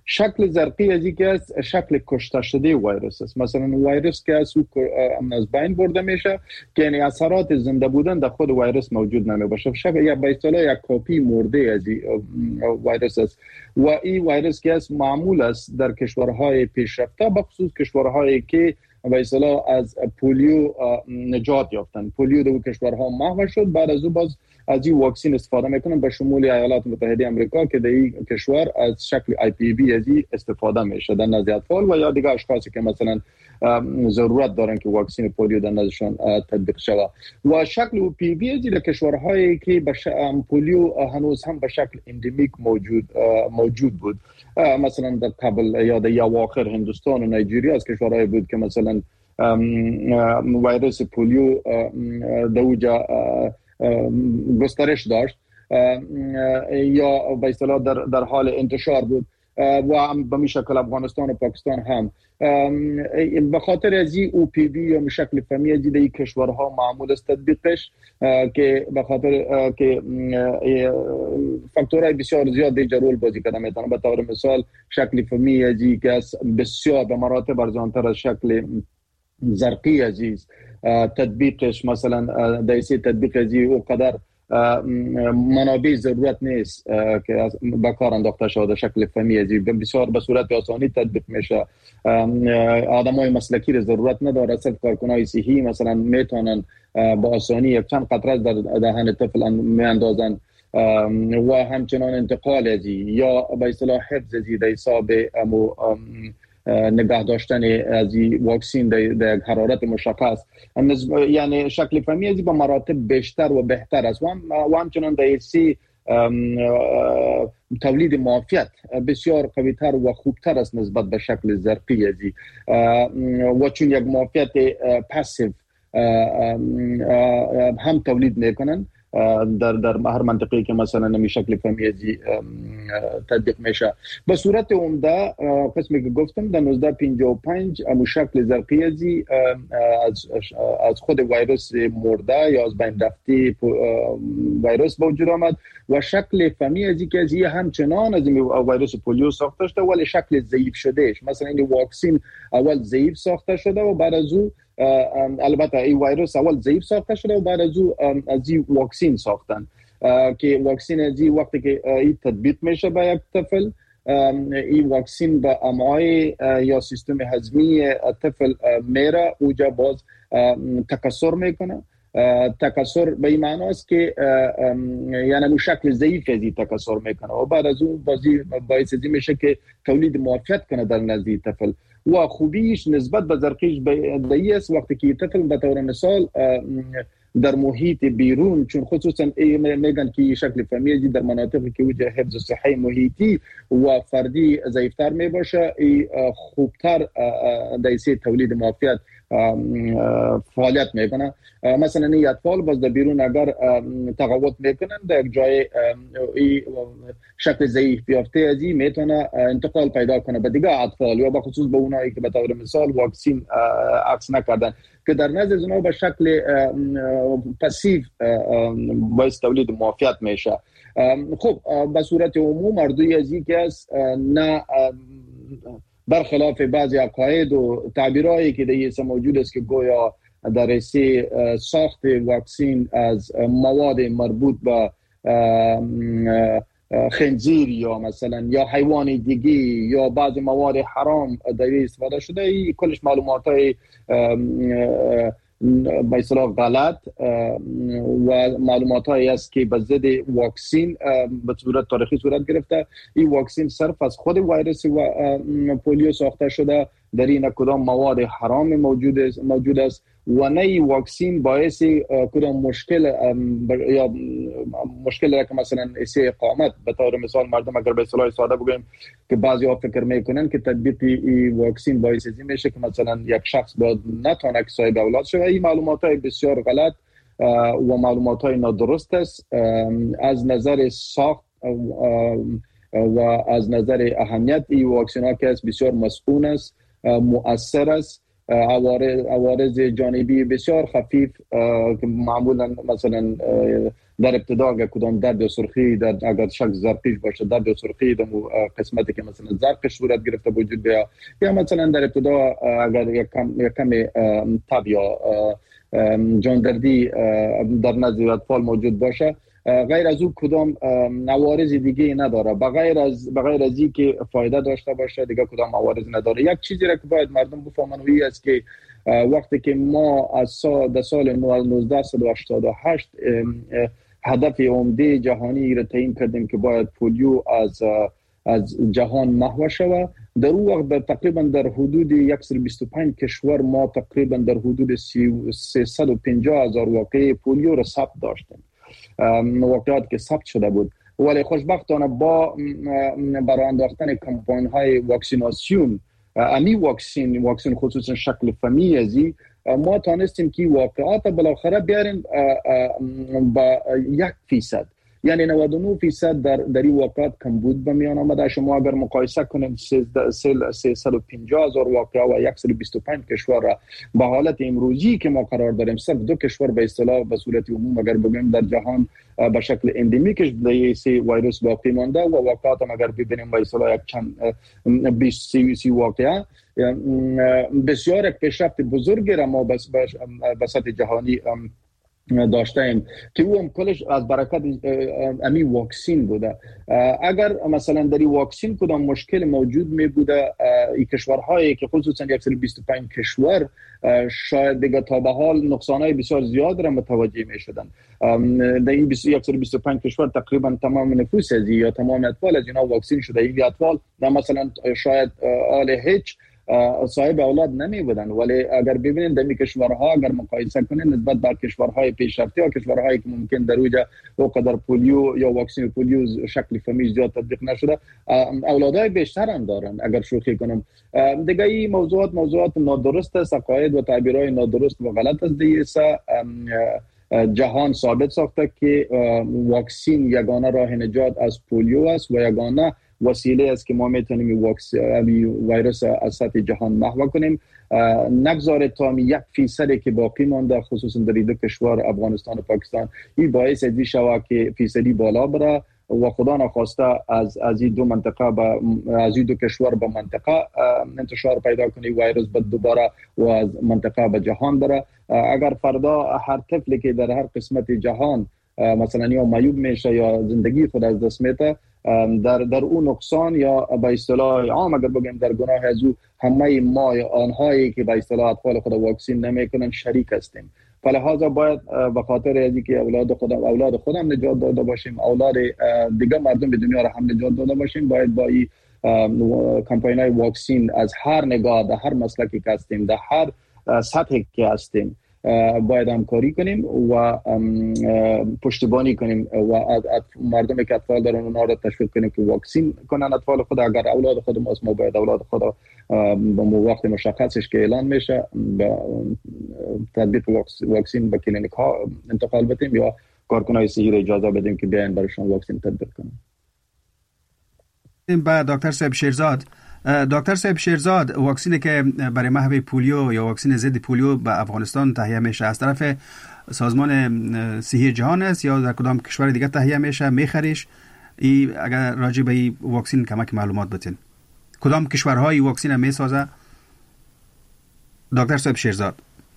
شکل زرقی از که است شکل کشته شده ویروس است. مثلا ویروس که از از بین برده میشه که یعنی اثرات زنده بودن در خود ویروس موجود نمی باشه. شبیه یا به اصطلاح یک کپی مرده از ویروس است و این ویروس که است معمول است در کشورهای پیشرفته، بخصوص کشورهایی که به اصطلاح از پولیو نجات یافتن. پولیو در کشورها محو شد، بعد از او باز از این واکسین استفاده میکنن به شمول ایالات متحده آمریکا که در این کشور از شکل آی پی وی از این استفاده میشه در نزد اطفال و یا دیگه اشخاصی که مثلا ضرورت دارن که واکسین پولیو در نزدشان تطبیق شود. و شکل او پی وی از در کشورهایی که پولیو هنوز هم به شکل اندمیک موجود موجود بود، مثلا در قبل یا در اواخر هندوستان و نایجریا از کشورهای بود که مثلا ویروس پولیو در اوجا گسترش داشت یا به اصطلاح در در حال انتشار بود و هم به شکل افغانستان و پاکستان هم به خاطر از این او پی وی یا به شکل فهمی از این کشورها معمول است تطبیقش که به خاطر که فاکتورهای بسیار زیاد دیگر رول بازی کرده میتونه. به طور مثال شکل فهمی از این که بسیار به مراتب ارزانتر از شکل زرقی عزیز تطبیقش، مثلا دایسی تطبیق از این قدر منابع ضرورت نیست که به کار انداخته شده. شکل فهمی از این بسیار به صورت آسانی تطبیق میشه، آدمای مسلکی را ضرورت نداره، صرف کارکنای صحی مثلا میتونن با آسانی یک چند قطره در دهن طفل میاندازن و همچنان انتقال از این یا به اصطلاح حفظ از این در حساب نگاه داشتن از این واکسین در حرارت مشخص، یعنی شکل فهمی از این به مراتب بیشتر و بهتر است و همچنان در حسی تولید معافیت بسیار قویتر و خوبتر است نسبت به شکل زرقی از این و چون یک معافیت پاسیو هم تولید میکنن در در هر منطقه‌ای که مثلا نمی شکل فهمی ازی تطبیق میشه. به صورت عمده قسمی که گفتم در نوزده پنجاه و پنج امو شکل زرقی ازی از از خود ویروس مرده یا از بین رفته ویروس به وجود آمد و شکل فهمی ازی که ازی همچنان از ویروس پولیو ساخته شده ولی شکل ضعیف شدهش. مثلا این واکسین اول ضعیف ساخته شده و بعد از او البته این ویروس اول ضعیف ساخته شده و بعد از او از این واکسین ساختن که واکسین از این وقتی که این تطبیق میشه به یک طفل، این واکسین به امعای یا سیستم هضمی طفل میره اوجا باز تکثر میکنه. تکثر به این معنی است که یعنی مو شکل ضعیف از این تکثر میکنه و بعد از اون بازی باعث از این میشه که تولید معافیت کنه در نزد طفل و خوبیش نسبت به زرقیش به است وقتی که طفل به طور مثال در محیط بیرون، چون خصوصا میگن که شکل فهمی در مناطقی که وجه حفظ صحی محیطی و فردی ضعیفتر می باشه ای خوبتر دایسی تولید معافیت فعالیت میکنه. مثلا این اطفال باز در بیرون اگر تقاوت میکنن در یک جای شکل ضعیف بیافته از این میتونه انتقال پیدا کنه به دیگه اطفال یا بخصوص به اونایی که به طور مثال واکسین عکس نکردن که در نظر اونا به شکل پسیو باعث تولید معافیت میشه. خب به صورت عموم اردوی از این که است نه برخلاف بعضی عقاید و تعبیرهایی که در ایسا موجود است که گویا در حسی ساخت واکسین از مواد مربوط به خنزیر یا مثلا یا حیوان دیگه یا بعض مواد حرام در استفاده شده، ای کلش معلومات های به اصطلاح غلط و معلومات هایی است که به ضد واکسین به صورت تاریخی صورت گرفته. این واکسین صرف از خود ویروس و پولیو ساخته شده، در این کدام مواد حرام موجود است موجود است و نه این واکسین باعث کدام مشکل یا مشکل که مثلا ایسه اقامت به طور مثال مردم اگر به اصطلاح ساده بگیم که بعضی ها فکر میکنن که تطبیق این واکسین باعث این میشه که مثلا یک شخص باید نتونه که صاحب اولاد شود. این معلومات های بسیار غلط و معلومات های نادرست است از نظر ساخت و از نظر اهمیت این واکسین ها که بسیار مسئول است، مؤثر است عوارض عوارض جانبی بسیار خفیف که معمولا مثلا در ابتدا اگر کدام درد یا سرخی در اگر شک زرقیش باشه، درد یا سرخی در قسمتی که مثلا زرقش صورت گرفته وجود بیاد، یا مثلا در ابتدا اگر یک کم یک کم تب یا جاندردی در نزد اطفال موجود باشه، غیر از او کدام عوارض دیگه نداره. بغیر از بغیر از این که فایده داشته باشه دیگه کدام عوارض نداره. یک چیزی را که باید مردم بفهمن وی است که وقتی که ما از سال در سال نوزده هشتاد و هشت هدف عمده جهانی را تعیین کردیم که باید پولیو از از جهان محو شود، در اون وقت تقریبا در حدود صد و بیست و پنج کشور ما تقریبا در حدود سیصد و پنجاه هزار واقعه پولیو را ثبت داشتیم، واقعات که ثبت شده بود. ولی خوشبختانه با برای انداختن کمپاین های واکسیناسیون، امی واکسین واکسین خصوصا شکل فمی ازی، ما تانستیم که واقعات بالاخره بیاریم با یک فیصد، یعنی نود و نه فیصد در در این واقعات کمبود به میان آمده. شما اگر مقایسه کنید سیصد و پنجاه هزار واقعه و صد و بیست و پنج کشور را به حالت امروزی که ما قرار داریم، صرف دو کشور به اصطلاح به صورت عموم اگر بگیم در جهان به شکل اندمیکش در سی ویروس باقی مانده و واقعات هم اگر ببینیم به اصطلاح یک چند بیست سی واقعه، بسیار یک پیشرفت بزرگی را ما به سطح جهانی داشته ایم که او هم کلش از برکت امی واکسین بوده. اگر مثلا در این واکسین کدام مشکل موجود می بوده، این کشورهایی که خصوصا صد و بیست و پنج کشور شاید دیگه تا به حال نقصانهای بسیار زیاد را متوجه می شدن. در این صد و بیست و پنج کشور تقریبا تمام نفوس از یا تمام اطفال از اینا واکسین شده. این اطفال مثلا شاید آل هیچ صاحب اولاد نمی بودن، ولی اگر ببینید در این کشورها اگر مقایسه کنید نسبت به کشورهای پیشرفته و کشورهایی که ممکن در اونجا وقدر پولیو یا واکسن پولیو شکل فمی زیاد تطبیق نشده، اولادای بیشتر هم دارن. اگر شوخی کنم دیگه این موضوعات موضوعات نادرست است، عقاید و تعبیرهای نادرست و غلط است. دیگه جهان ثابت ساخته که واکسن یگانه راه نجات از پولیو است و یگانه وسیله است که ما میتونیم ویروس از سطح جهان محو کنیم. نگذاره تا یک فیصدی که باقی مانده خصوصا در دو کشور افغانستان و پاکستان این باعث ازی شود که فیصدی بالا بره و خدا نخواسته از از این دو منطقه با از این دو کشور به منطقه انتشار پیدا کنه ویروس بعد دوباره و از منطقه به جهان بره. اگر فردا هر طفلی که در هر قسمت جهان مثلا یا معیوب میشه یا زندگی خود از دست میده، در در اون نقصان یا به اصطلاح عام اگر بگیم در گناه از او همه ما یا آنهایی که به اصطلاح اطفال خود واکسین نمیکنن شریک هستیم. فلهذا باید به خاطر از اینکه اولاد خودم اولاد خودم نجات داده باشیم، اولاد دیگه مردم به دنیا را هم نجات داده باشیم، باید با این کمپاین‌های واکسین از هر نگاه در هر مسلکی که هستیم در هر سطحی که هستیم باید همکاری کنیم و پشتیبانی کنیم و مردمی که اطفال دارن اونا را تشویق کنیم که واکسین کنن اطفال خود. اگر اولاد خود ما ما باید اولاد خود به وقت مشخصش که اعلان میشه به تطبیق واکسین به کلینیک ها انتقال بدیم یا کارکنای صحی را اجازه بدیم که بیاین برایشان واکسین تطبیق کنن. با دکتر صاحب شیرزاد دکتر صاحب شیرزاد واکسینی که برای محو پولیو یا واکسن ضد پولیو به افغانستان تهیه میشه از طرف سازمان صحی جهان است یا در کدام کشور دیگه تهیه میشه میخریش؟ ای اگر راجع به این واکسن کمک معلومات بدین، کدام کشورهای واکسن میسازه؟ دکتر صاحب شیرزاد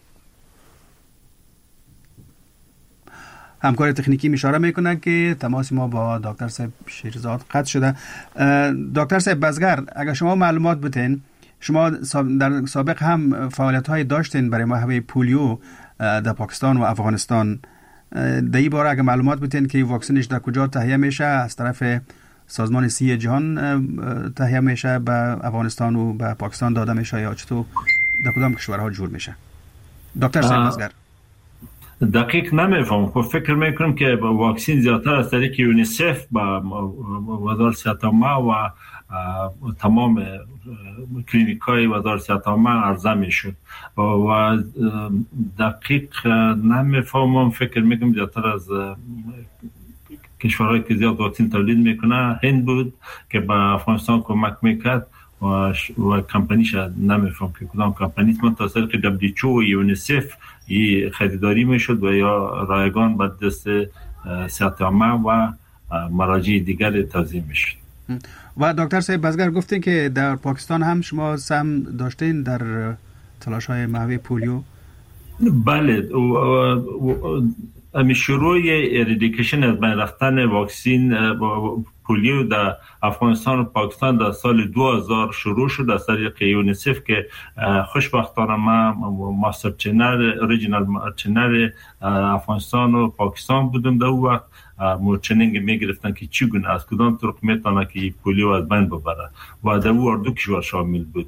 همکار تکنیکی اشاره میکنه که تماس ما با دکتر صاحب شیرزاد قطع شده. دکتر صاحب بزگر اگر شما معلومات بتین، شما در سابق هم فعالیت های داشتین برای محو پولیو در پاکستان و افغانستان، در این باره اگر معلومات بتین که واکسنش در کجا تهیه میشه، از طرف سازمان صحی جهان تهیه میشه به افغانستان و به پاکستان داده میشه یا چطور در کدام کشورها جور میشه؟ دکتر صاحب بزگر دقیق نمیفهم، خب فکر میکنم که واکسین زیادتر از طریق یونیسف با وزارت صحت عامه و تمام کلینیک های وزارت صحت عامه عرضه میشد و دقیق نمیفهمم. فکر میکنم زیادتر از کشورهایی که زیاد واکسین تولید میکنه هند بود که به افغانستان کمک میکرد و, و کمپانیش نمیفهم که کدام کمپانی است. من از طریق دبلیو اچ او و یونیسف خریداری میشد و یا رایگان به دست صحت عامه و مراجع دیگر توزیع میشد. و دکتر صاحب بازگر گفتین که در پاکستان هم شما سهم داشتین در تلاش‌های محو پولیو؟ بله، امی شروع اریدیکیشن از بین رفتن واکسین پولیو در افغانستان و پاکستان در سال دو هزار شروع شد از طریق یونیسف که خوشبختانه ما ماستر چنل اوریجینال چنل افغانستان و پاکستان بودم در اون وقت. موچنینگ میگرفتن که چگونه از کدام طرق میتونه که پولیو از بین ببره و در او دو کشور شامل بود.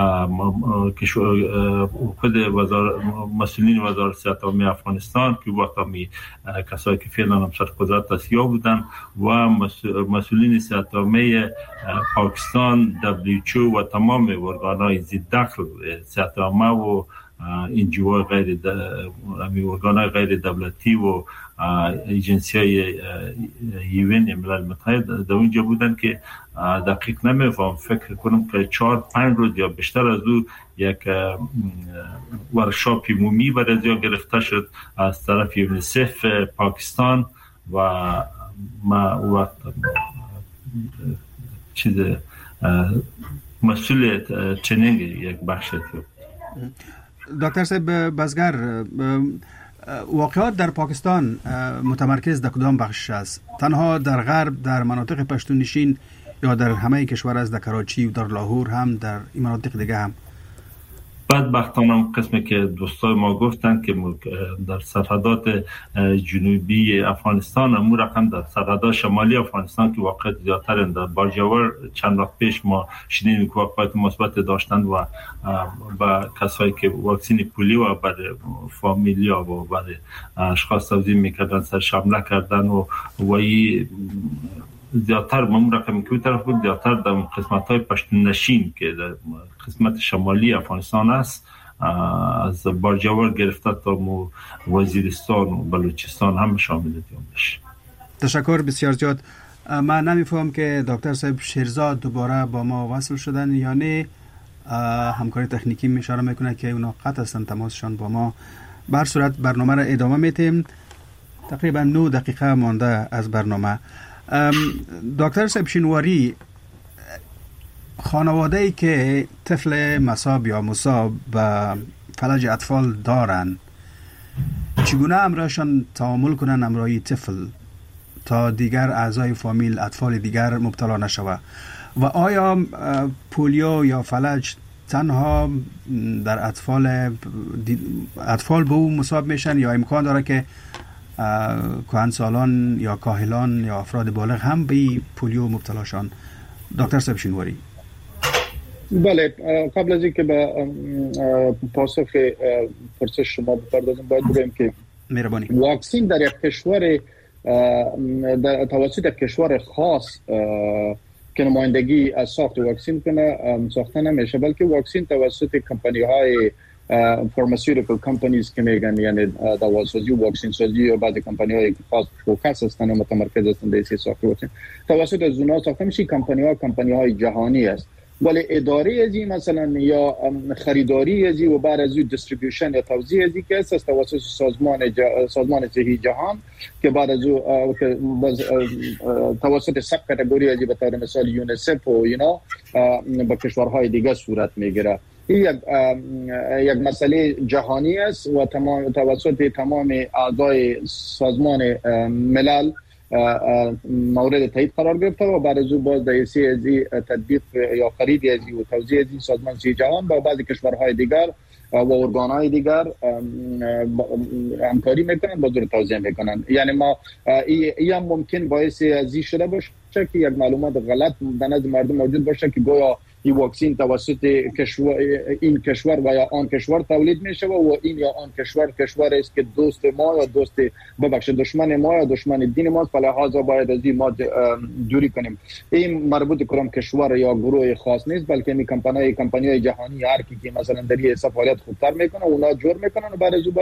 خود وزارت مسئولین وزارت صحت عامه افغانستان که وقت می کسایی که فعلا هم سرقدرت اسیا بودن و مسئولین صحت عامه پاکستان، دبلیو اچ او و تمام ارگانهای ضد دخل صحت عامه و انجیو غیر ارگانهای غیر دولتی و ایجنسی های یوین ملل متحد در اونجا بودن که دقیق نمیفهم، فکر کنم که چهار پنج روز یا بیشتر از او یک ورکشاپ عمومی برای ازیا گرفته شد از طرف یونیسف پاکستان و ما وقت چیز مسئول چنینگ یک بخش بود. دکتر صاحب بازگر، واقعات در پاکستان متمرکز در کدام بخش است؟ تنها در غرب در مناطق پشتون نشین یا در همه کشور است، در کراچی و در لاهور هم در این مناطق دیگه هم؟ بدبختانه قسمی که دوستای ما گفتن که در سرحدات جنوبی افغانستان، امو رقم در سرحدات شمالی افغانستان که واقعیت زیادتر در باجاور چند وقت پیش ما شنیدیم که واقعیت مثبت داشتن و با کسایی که واکسین پولیو برای فامیلیا و برای اشخاص توزیع میکردن سرش حمله کردن و وی زیادتر من رقم که طرف بود زیادتر در قسمت های پشتون نشین که در قسمت شمالی افغانستان است، از بارجاور گرفته تا وزیرستان و بلوچستان هم شامل دیمش. تشکر بسیار زیاد. من نمیفهم که دکتر صاحب شیرزاد دوباره با ما وصل شدن یا نه. همکاری تکنیکی می اشاره میکنه که اونا قطع هستن تماسشان با ما. به هر صورت برنامه را ادامه میتیم. تقریبا نه دقیقه مانده از برنامه. دکتر صاحب شینواری، خانواده‌ای که طفل مصاب یا مصاب به فلج اطفال دارن چگونه امرایشان تعامل کنن امرای طفل تا دیگر اعضای فامیل اطفال دیگر مبتلا نشوه؟ و آیا پولیو یا فلج تنها در اطفال اطفال به او مصاب میشن یا امکان داره که کهنسالان یا کاهلان یا افراد بالغ هم به پولیو مبتلا شن؟ دکتر صاحب شینواری. بله، قبل از اینکه به پاسخ پرسش شما بپردازم باید بگم که مهربانی واکسین در یک کشور در توسط یک کشور خاص که نمایندگی از ساخت واکسین کنه ساخته نمیشه، بلکه واکسین توسط کمپانی های فارماسیوتیکال کمپانیز که میگن یعنی دواسازی و واکسین سازی و بعضی کمپانی های خاص فوکس هستن و متمرکز هستن در این ساخت واکسین توسط از اونها ساخته میشه. کمپانی ها کمپانی های جهانی است، ولی اداره ازی مثلا یا خریداری ازی و بعد از اون دیستریبیوشن یا توزیع ازی که است توسط سازمان جا... سازمان صحی جهان که بعد از اون توسط سب کاتگوری ازی به طور مثال یونیسف و اینا به کشورهای دیگه صورت میگیره. این یک یک مسئله جهانی است و تمام توسط تمام اعضای سازمان ملل مورد تایید قرار گرفته و بعد از اون باز در سی ازی تطبیق یا خرید ازی و توزیع ازی سازمان صحی جهان با بعضی کشورهای دیگر و ارگانهای دیگر همکاری میکنن با دور توزیع میکنن. یعنی ما این هم ممکن باعث ازی شده باشه که یک معلومات غلط در نزد مردم موجود باشه که گویا این واکسین توسط کشور این کشور و یا آن کشور تولید میشه و این یا آن کشور کشور است که دوست ما یا دوست ببخش دشمن ما یا دشمن دین ما است، لہذا باید از این ما دوری کنیم. این مربوط کدام کشور یا گروه خاص نیست، بلکه این کمپانی کمپانی‌های جهانی هر کی که مثلا در این فعالیت خوبتر میکنه اونا جور میکنن و بعد از اون باز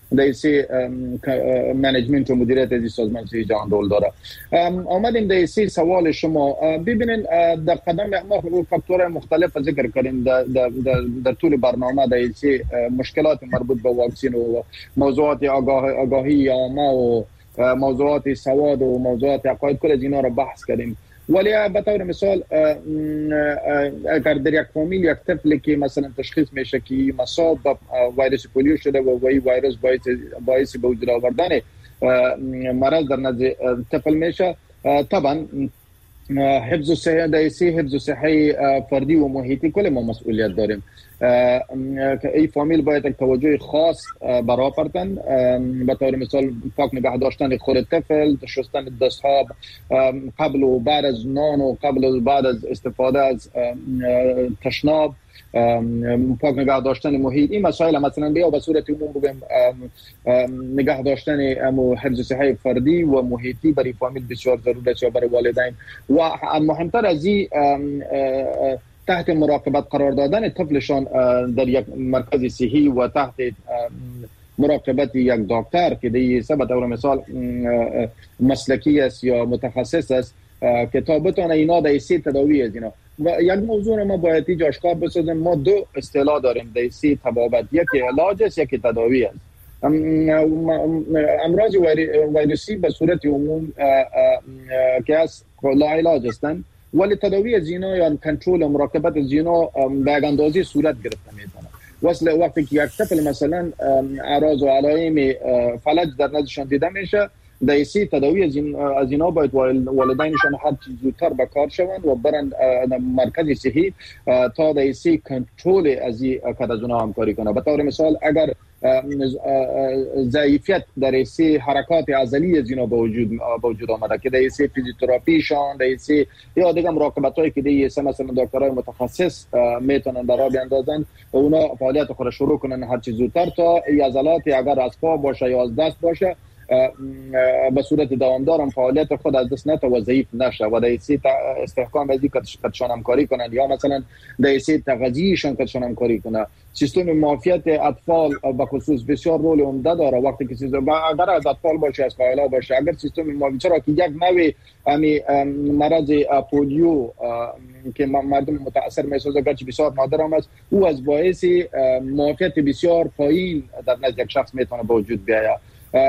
دایسی منیجمنت و مدیریت از سازمان صحت جهان رول داره. آمدیم دایسی سوال شما ببینین در قدم ما فاکتورهای مختلف ذکر کردیم در, در, در, در طول برنامه دایسی مشکلات مربوط به واکسن و موضوعات آگاه آگاهی عامه و موضوعات سواد و موضوعات عقاید کل از اینا رو بحث کردیم. ولی به طور مثال اگر در یک فامیل یک طفلی که مثلا تشخیص میشه که مصاب به ویروس پولیو شده و وی ویروس باعث باعث به وجود آوردن مرض در نزد طفل میشه، طبعا حفظ صحه دایسی حفظ صحه فردی و محیطی کل ما مسئولیت داریم که این فامیل باید یک توجه خاص برای پرتن، به طور مثال پاک نگه داشتن خود طفل، شستن دستها قبل و بعد از نان و قبل و بعد از استفاده از تشناب، پاک نگه داشتن محیط. این مسائل مثلا بیا به صورت عموم بگم نگه داشتن حفظ صحه فردی و محیطی برای فامیل بسیار ضروری است، برای والدین و مهمتر از این تحت مراقبت قرار دادن طفلشان در یک مرکز صحی و تحت مراقبت یک دکتر که دیگه سه به طور مثال مسلکی است یا متخصص است که تا بتونه اینا دایسی تداوی از اینا. و یک موضوع ما باید اینجا آشکار بسازیم، ما دو اصطلاح داریم دایسی تبابت، یکی علاج است یکی تداوی است. امراض ویروسی به صورت عموم که از لا علاج هستند، ولی تداوی از اینا یا کنترل و مراقبت از اینا به یک اندازه صورت گرفته میتونه. وصل وقتی که یک طفل مثلا اعراض و علائم فلج در نزدشان دیده میشه، دایسی تداوی از این از اینا باید والدینشان هر چیز زودتر به کار شوند و برند مرکز صحی تا دایسی کنترل از این کار از اونها همکاری کنه. به طور مثال اگر ضعیفیت در ایسی حرکات عضلی از اینا به وجود به وجود آمده که دایسی فیزیوتراپیشان دایسی یا دیگه مراقبتایی که دیگه مثلا دکترای متخصص میتونن برای بیاندازن و اونا فعالیت خود شروع کنن هر چیز زودتر تا عضلات اگر از پا باشه یا از دست باشه به صورت دوامدار هم فعالیت خود از دست نته و ضعیف نشه و دایسی استحکام از اینکه کتشان همکاری کنن یا مثلا دایسی تغذیهشان کتشان همکاری کنه. سیستم معافیت اطفال به خصوص بسیار رول عمده داره. وقتی که سیستم اگر از اطفال باشه از کایلا باشه، اگر سیستم معافیت چرا که یک نوع امی مرض پولیو که مردم متاثر میسازه گرچه بسیار نادر هم است، او از باعث معافیت بسیار پایین در نزد یک شخص میتونه به وجود بیاید.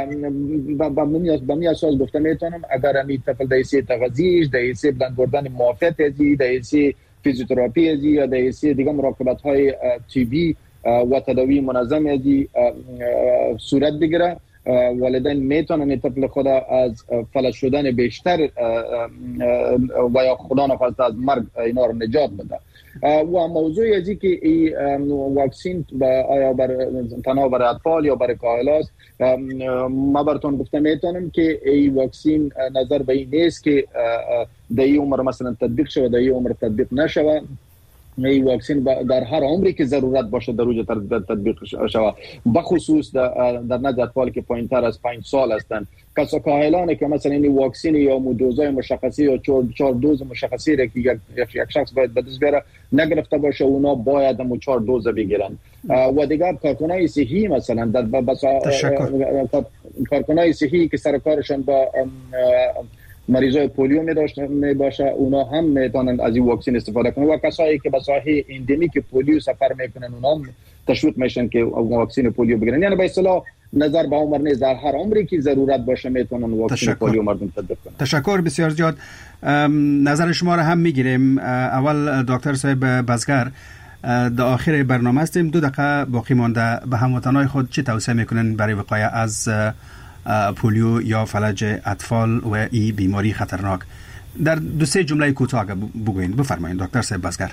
به می اساس گفته میتونم اگر امی طفل دایسی تغذیهش دایسی بلند بردن معافیت ازی دایسی فیزیوتراپی ازی یا دایسی دیگه مراقبت های طبی و تداوی منظم ازی صورت بگیره، والدین میتونن طفل خود از فلج شدن بیشتر و یا خدا نخواسته از مرگ اینا رو نجات بده. و موضوع ازی که این واکسین آیا بر تنها برای اطفال یا برای کاهلاست، ما براتون گفته میتونم که این واکسین نظر به این نیست که در این عمر مثلا تطبیق شود در این عمر تطبیق نشود. این واکسین در هر عمری که ضرورت باشه در روز تطبیق شود، بخصوص در نزد اطفال که پایینتر از پنج سال هستند. کسا کاهلانه که مثلا این واکسین یا دوزای مشخصی یا چهار دوز مشخصی را که یک شخص باید به دست بیاره نگرفته باشه، اونا باید هم چهار دوز بگیرن. و دیگر کارکنای صحی مثلا در بسا کارکنای صحی که سر کارشان با مریضای پولیو می داشته می باشه، اونا هم میتونن از این واکسن استفاده کنن و کسایی که به ساحه اندمیک پولیو سفر میکنن اونا هم تشویق میشن که واکسن پولیو بگیرن. یعنی به اصطلاح نظر به عمر نیست، در هر عمری که ضرورت باشه میتونن واکسن پولیو مردم تطبیق کنن. تشکر بسیار زیاد. نظر شما را هم میگیریم. اول دکتر صاحب بزگر در آخر برنامه هستیم، دو دقیقه باقی مانده. به هموطنای خود چه توصیه میکنن برای وقایه از پولیو یا فلج اطفال و این بیماری خطرناک؟ در دو سه جمله کوتاه بگوین. بفرمایید دکتر صاحب بزگر.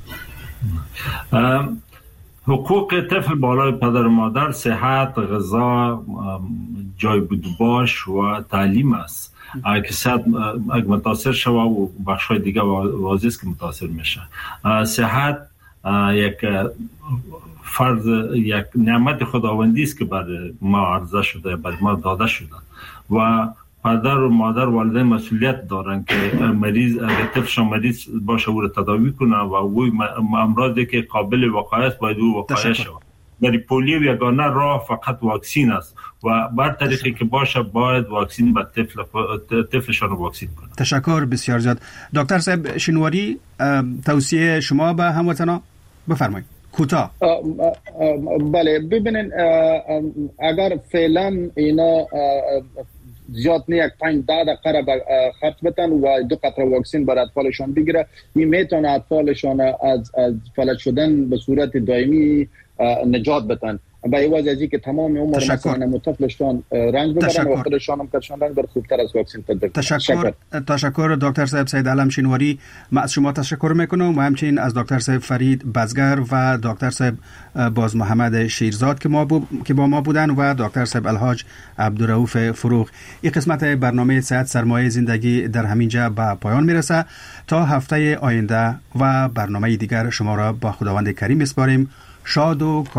حقوق طفل بالای پدر و مادر صحت، غذا، جای بودباش و تعلیم است. اگه صحت اگه متاثر شود و بخشای دیگه واضح است که متاثر میشه. صحت یک فرض یک نعمت خداوندی است که برای ما عرضه شده، برای ما داده شده و پدر و مادر والدین مسئولیت دارن که مریض اگر طفلشان مریض باشه او را تداوی کنه و او امراضی که قابل وقایع است باید او وقایع شود. برای پولیو یگانه راه فقط واکسین است و بر طریقی که باشه باید واکسین به طفل طفلشان واکسین کنند. تشکر بسیار زیاد. دکتر صاحب شنواری، توصیه شما به هموطنان بفرمایید کوتاه. بله ببینین، اگر فعلا اینا زیاد نه یک پنج ده دقیقه خرج بتن و دو قطره واکسین برای اطفالشان بگیره، این میتونه اطفالشان از از فلج شدن به صورت دائمی نجات بدن. با عوض از اینکه تمام عمر مثلا مطفلشان رنج ببرن و خودشان هم کشان رنج بر خوبتر از واکسین تدارک. تشکر تشکر دکتر صاحب سید علم شنواری. ما از شما تشکر میکنم و همچنین از دکتر صاحب فرید بزگر و دکتر صاحب باز محمد شیرزاد که ما بو... که با ما بودن و دکتر صاحب الحاج عبدالرؤوف فروغ. این قسمت برنامه صحت سرمایه زندگی در همینجا به پایان میرسه. تا هفته آینده و برنامه دیگر شما را با خداوند کریم میسپاریم. شاد و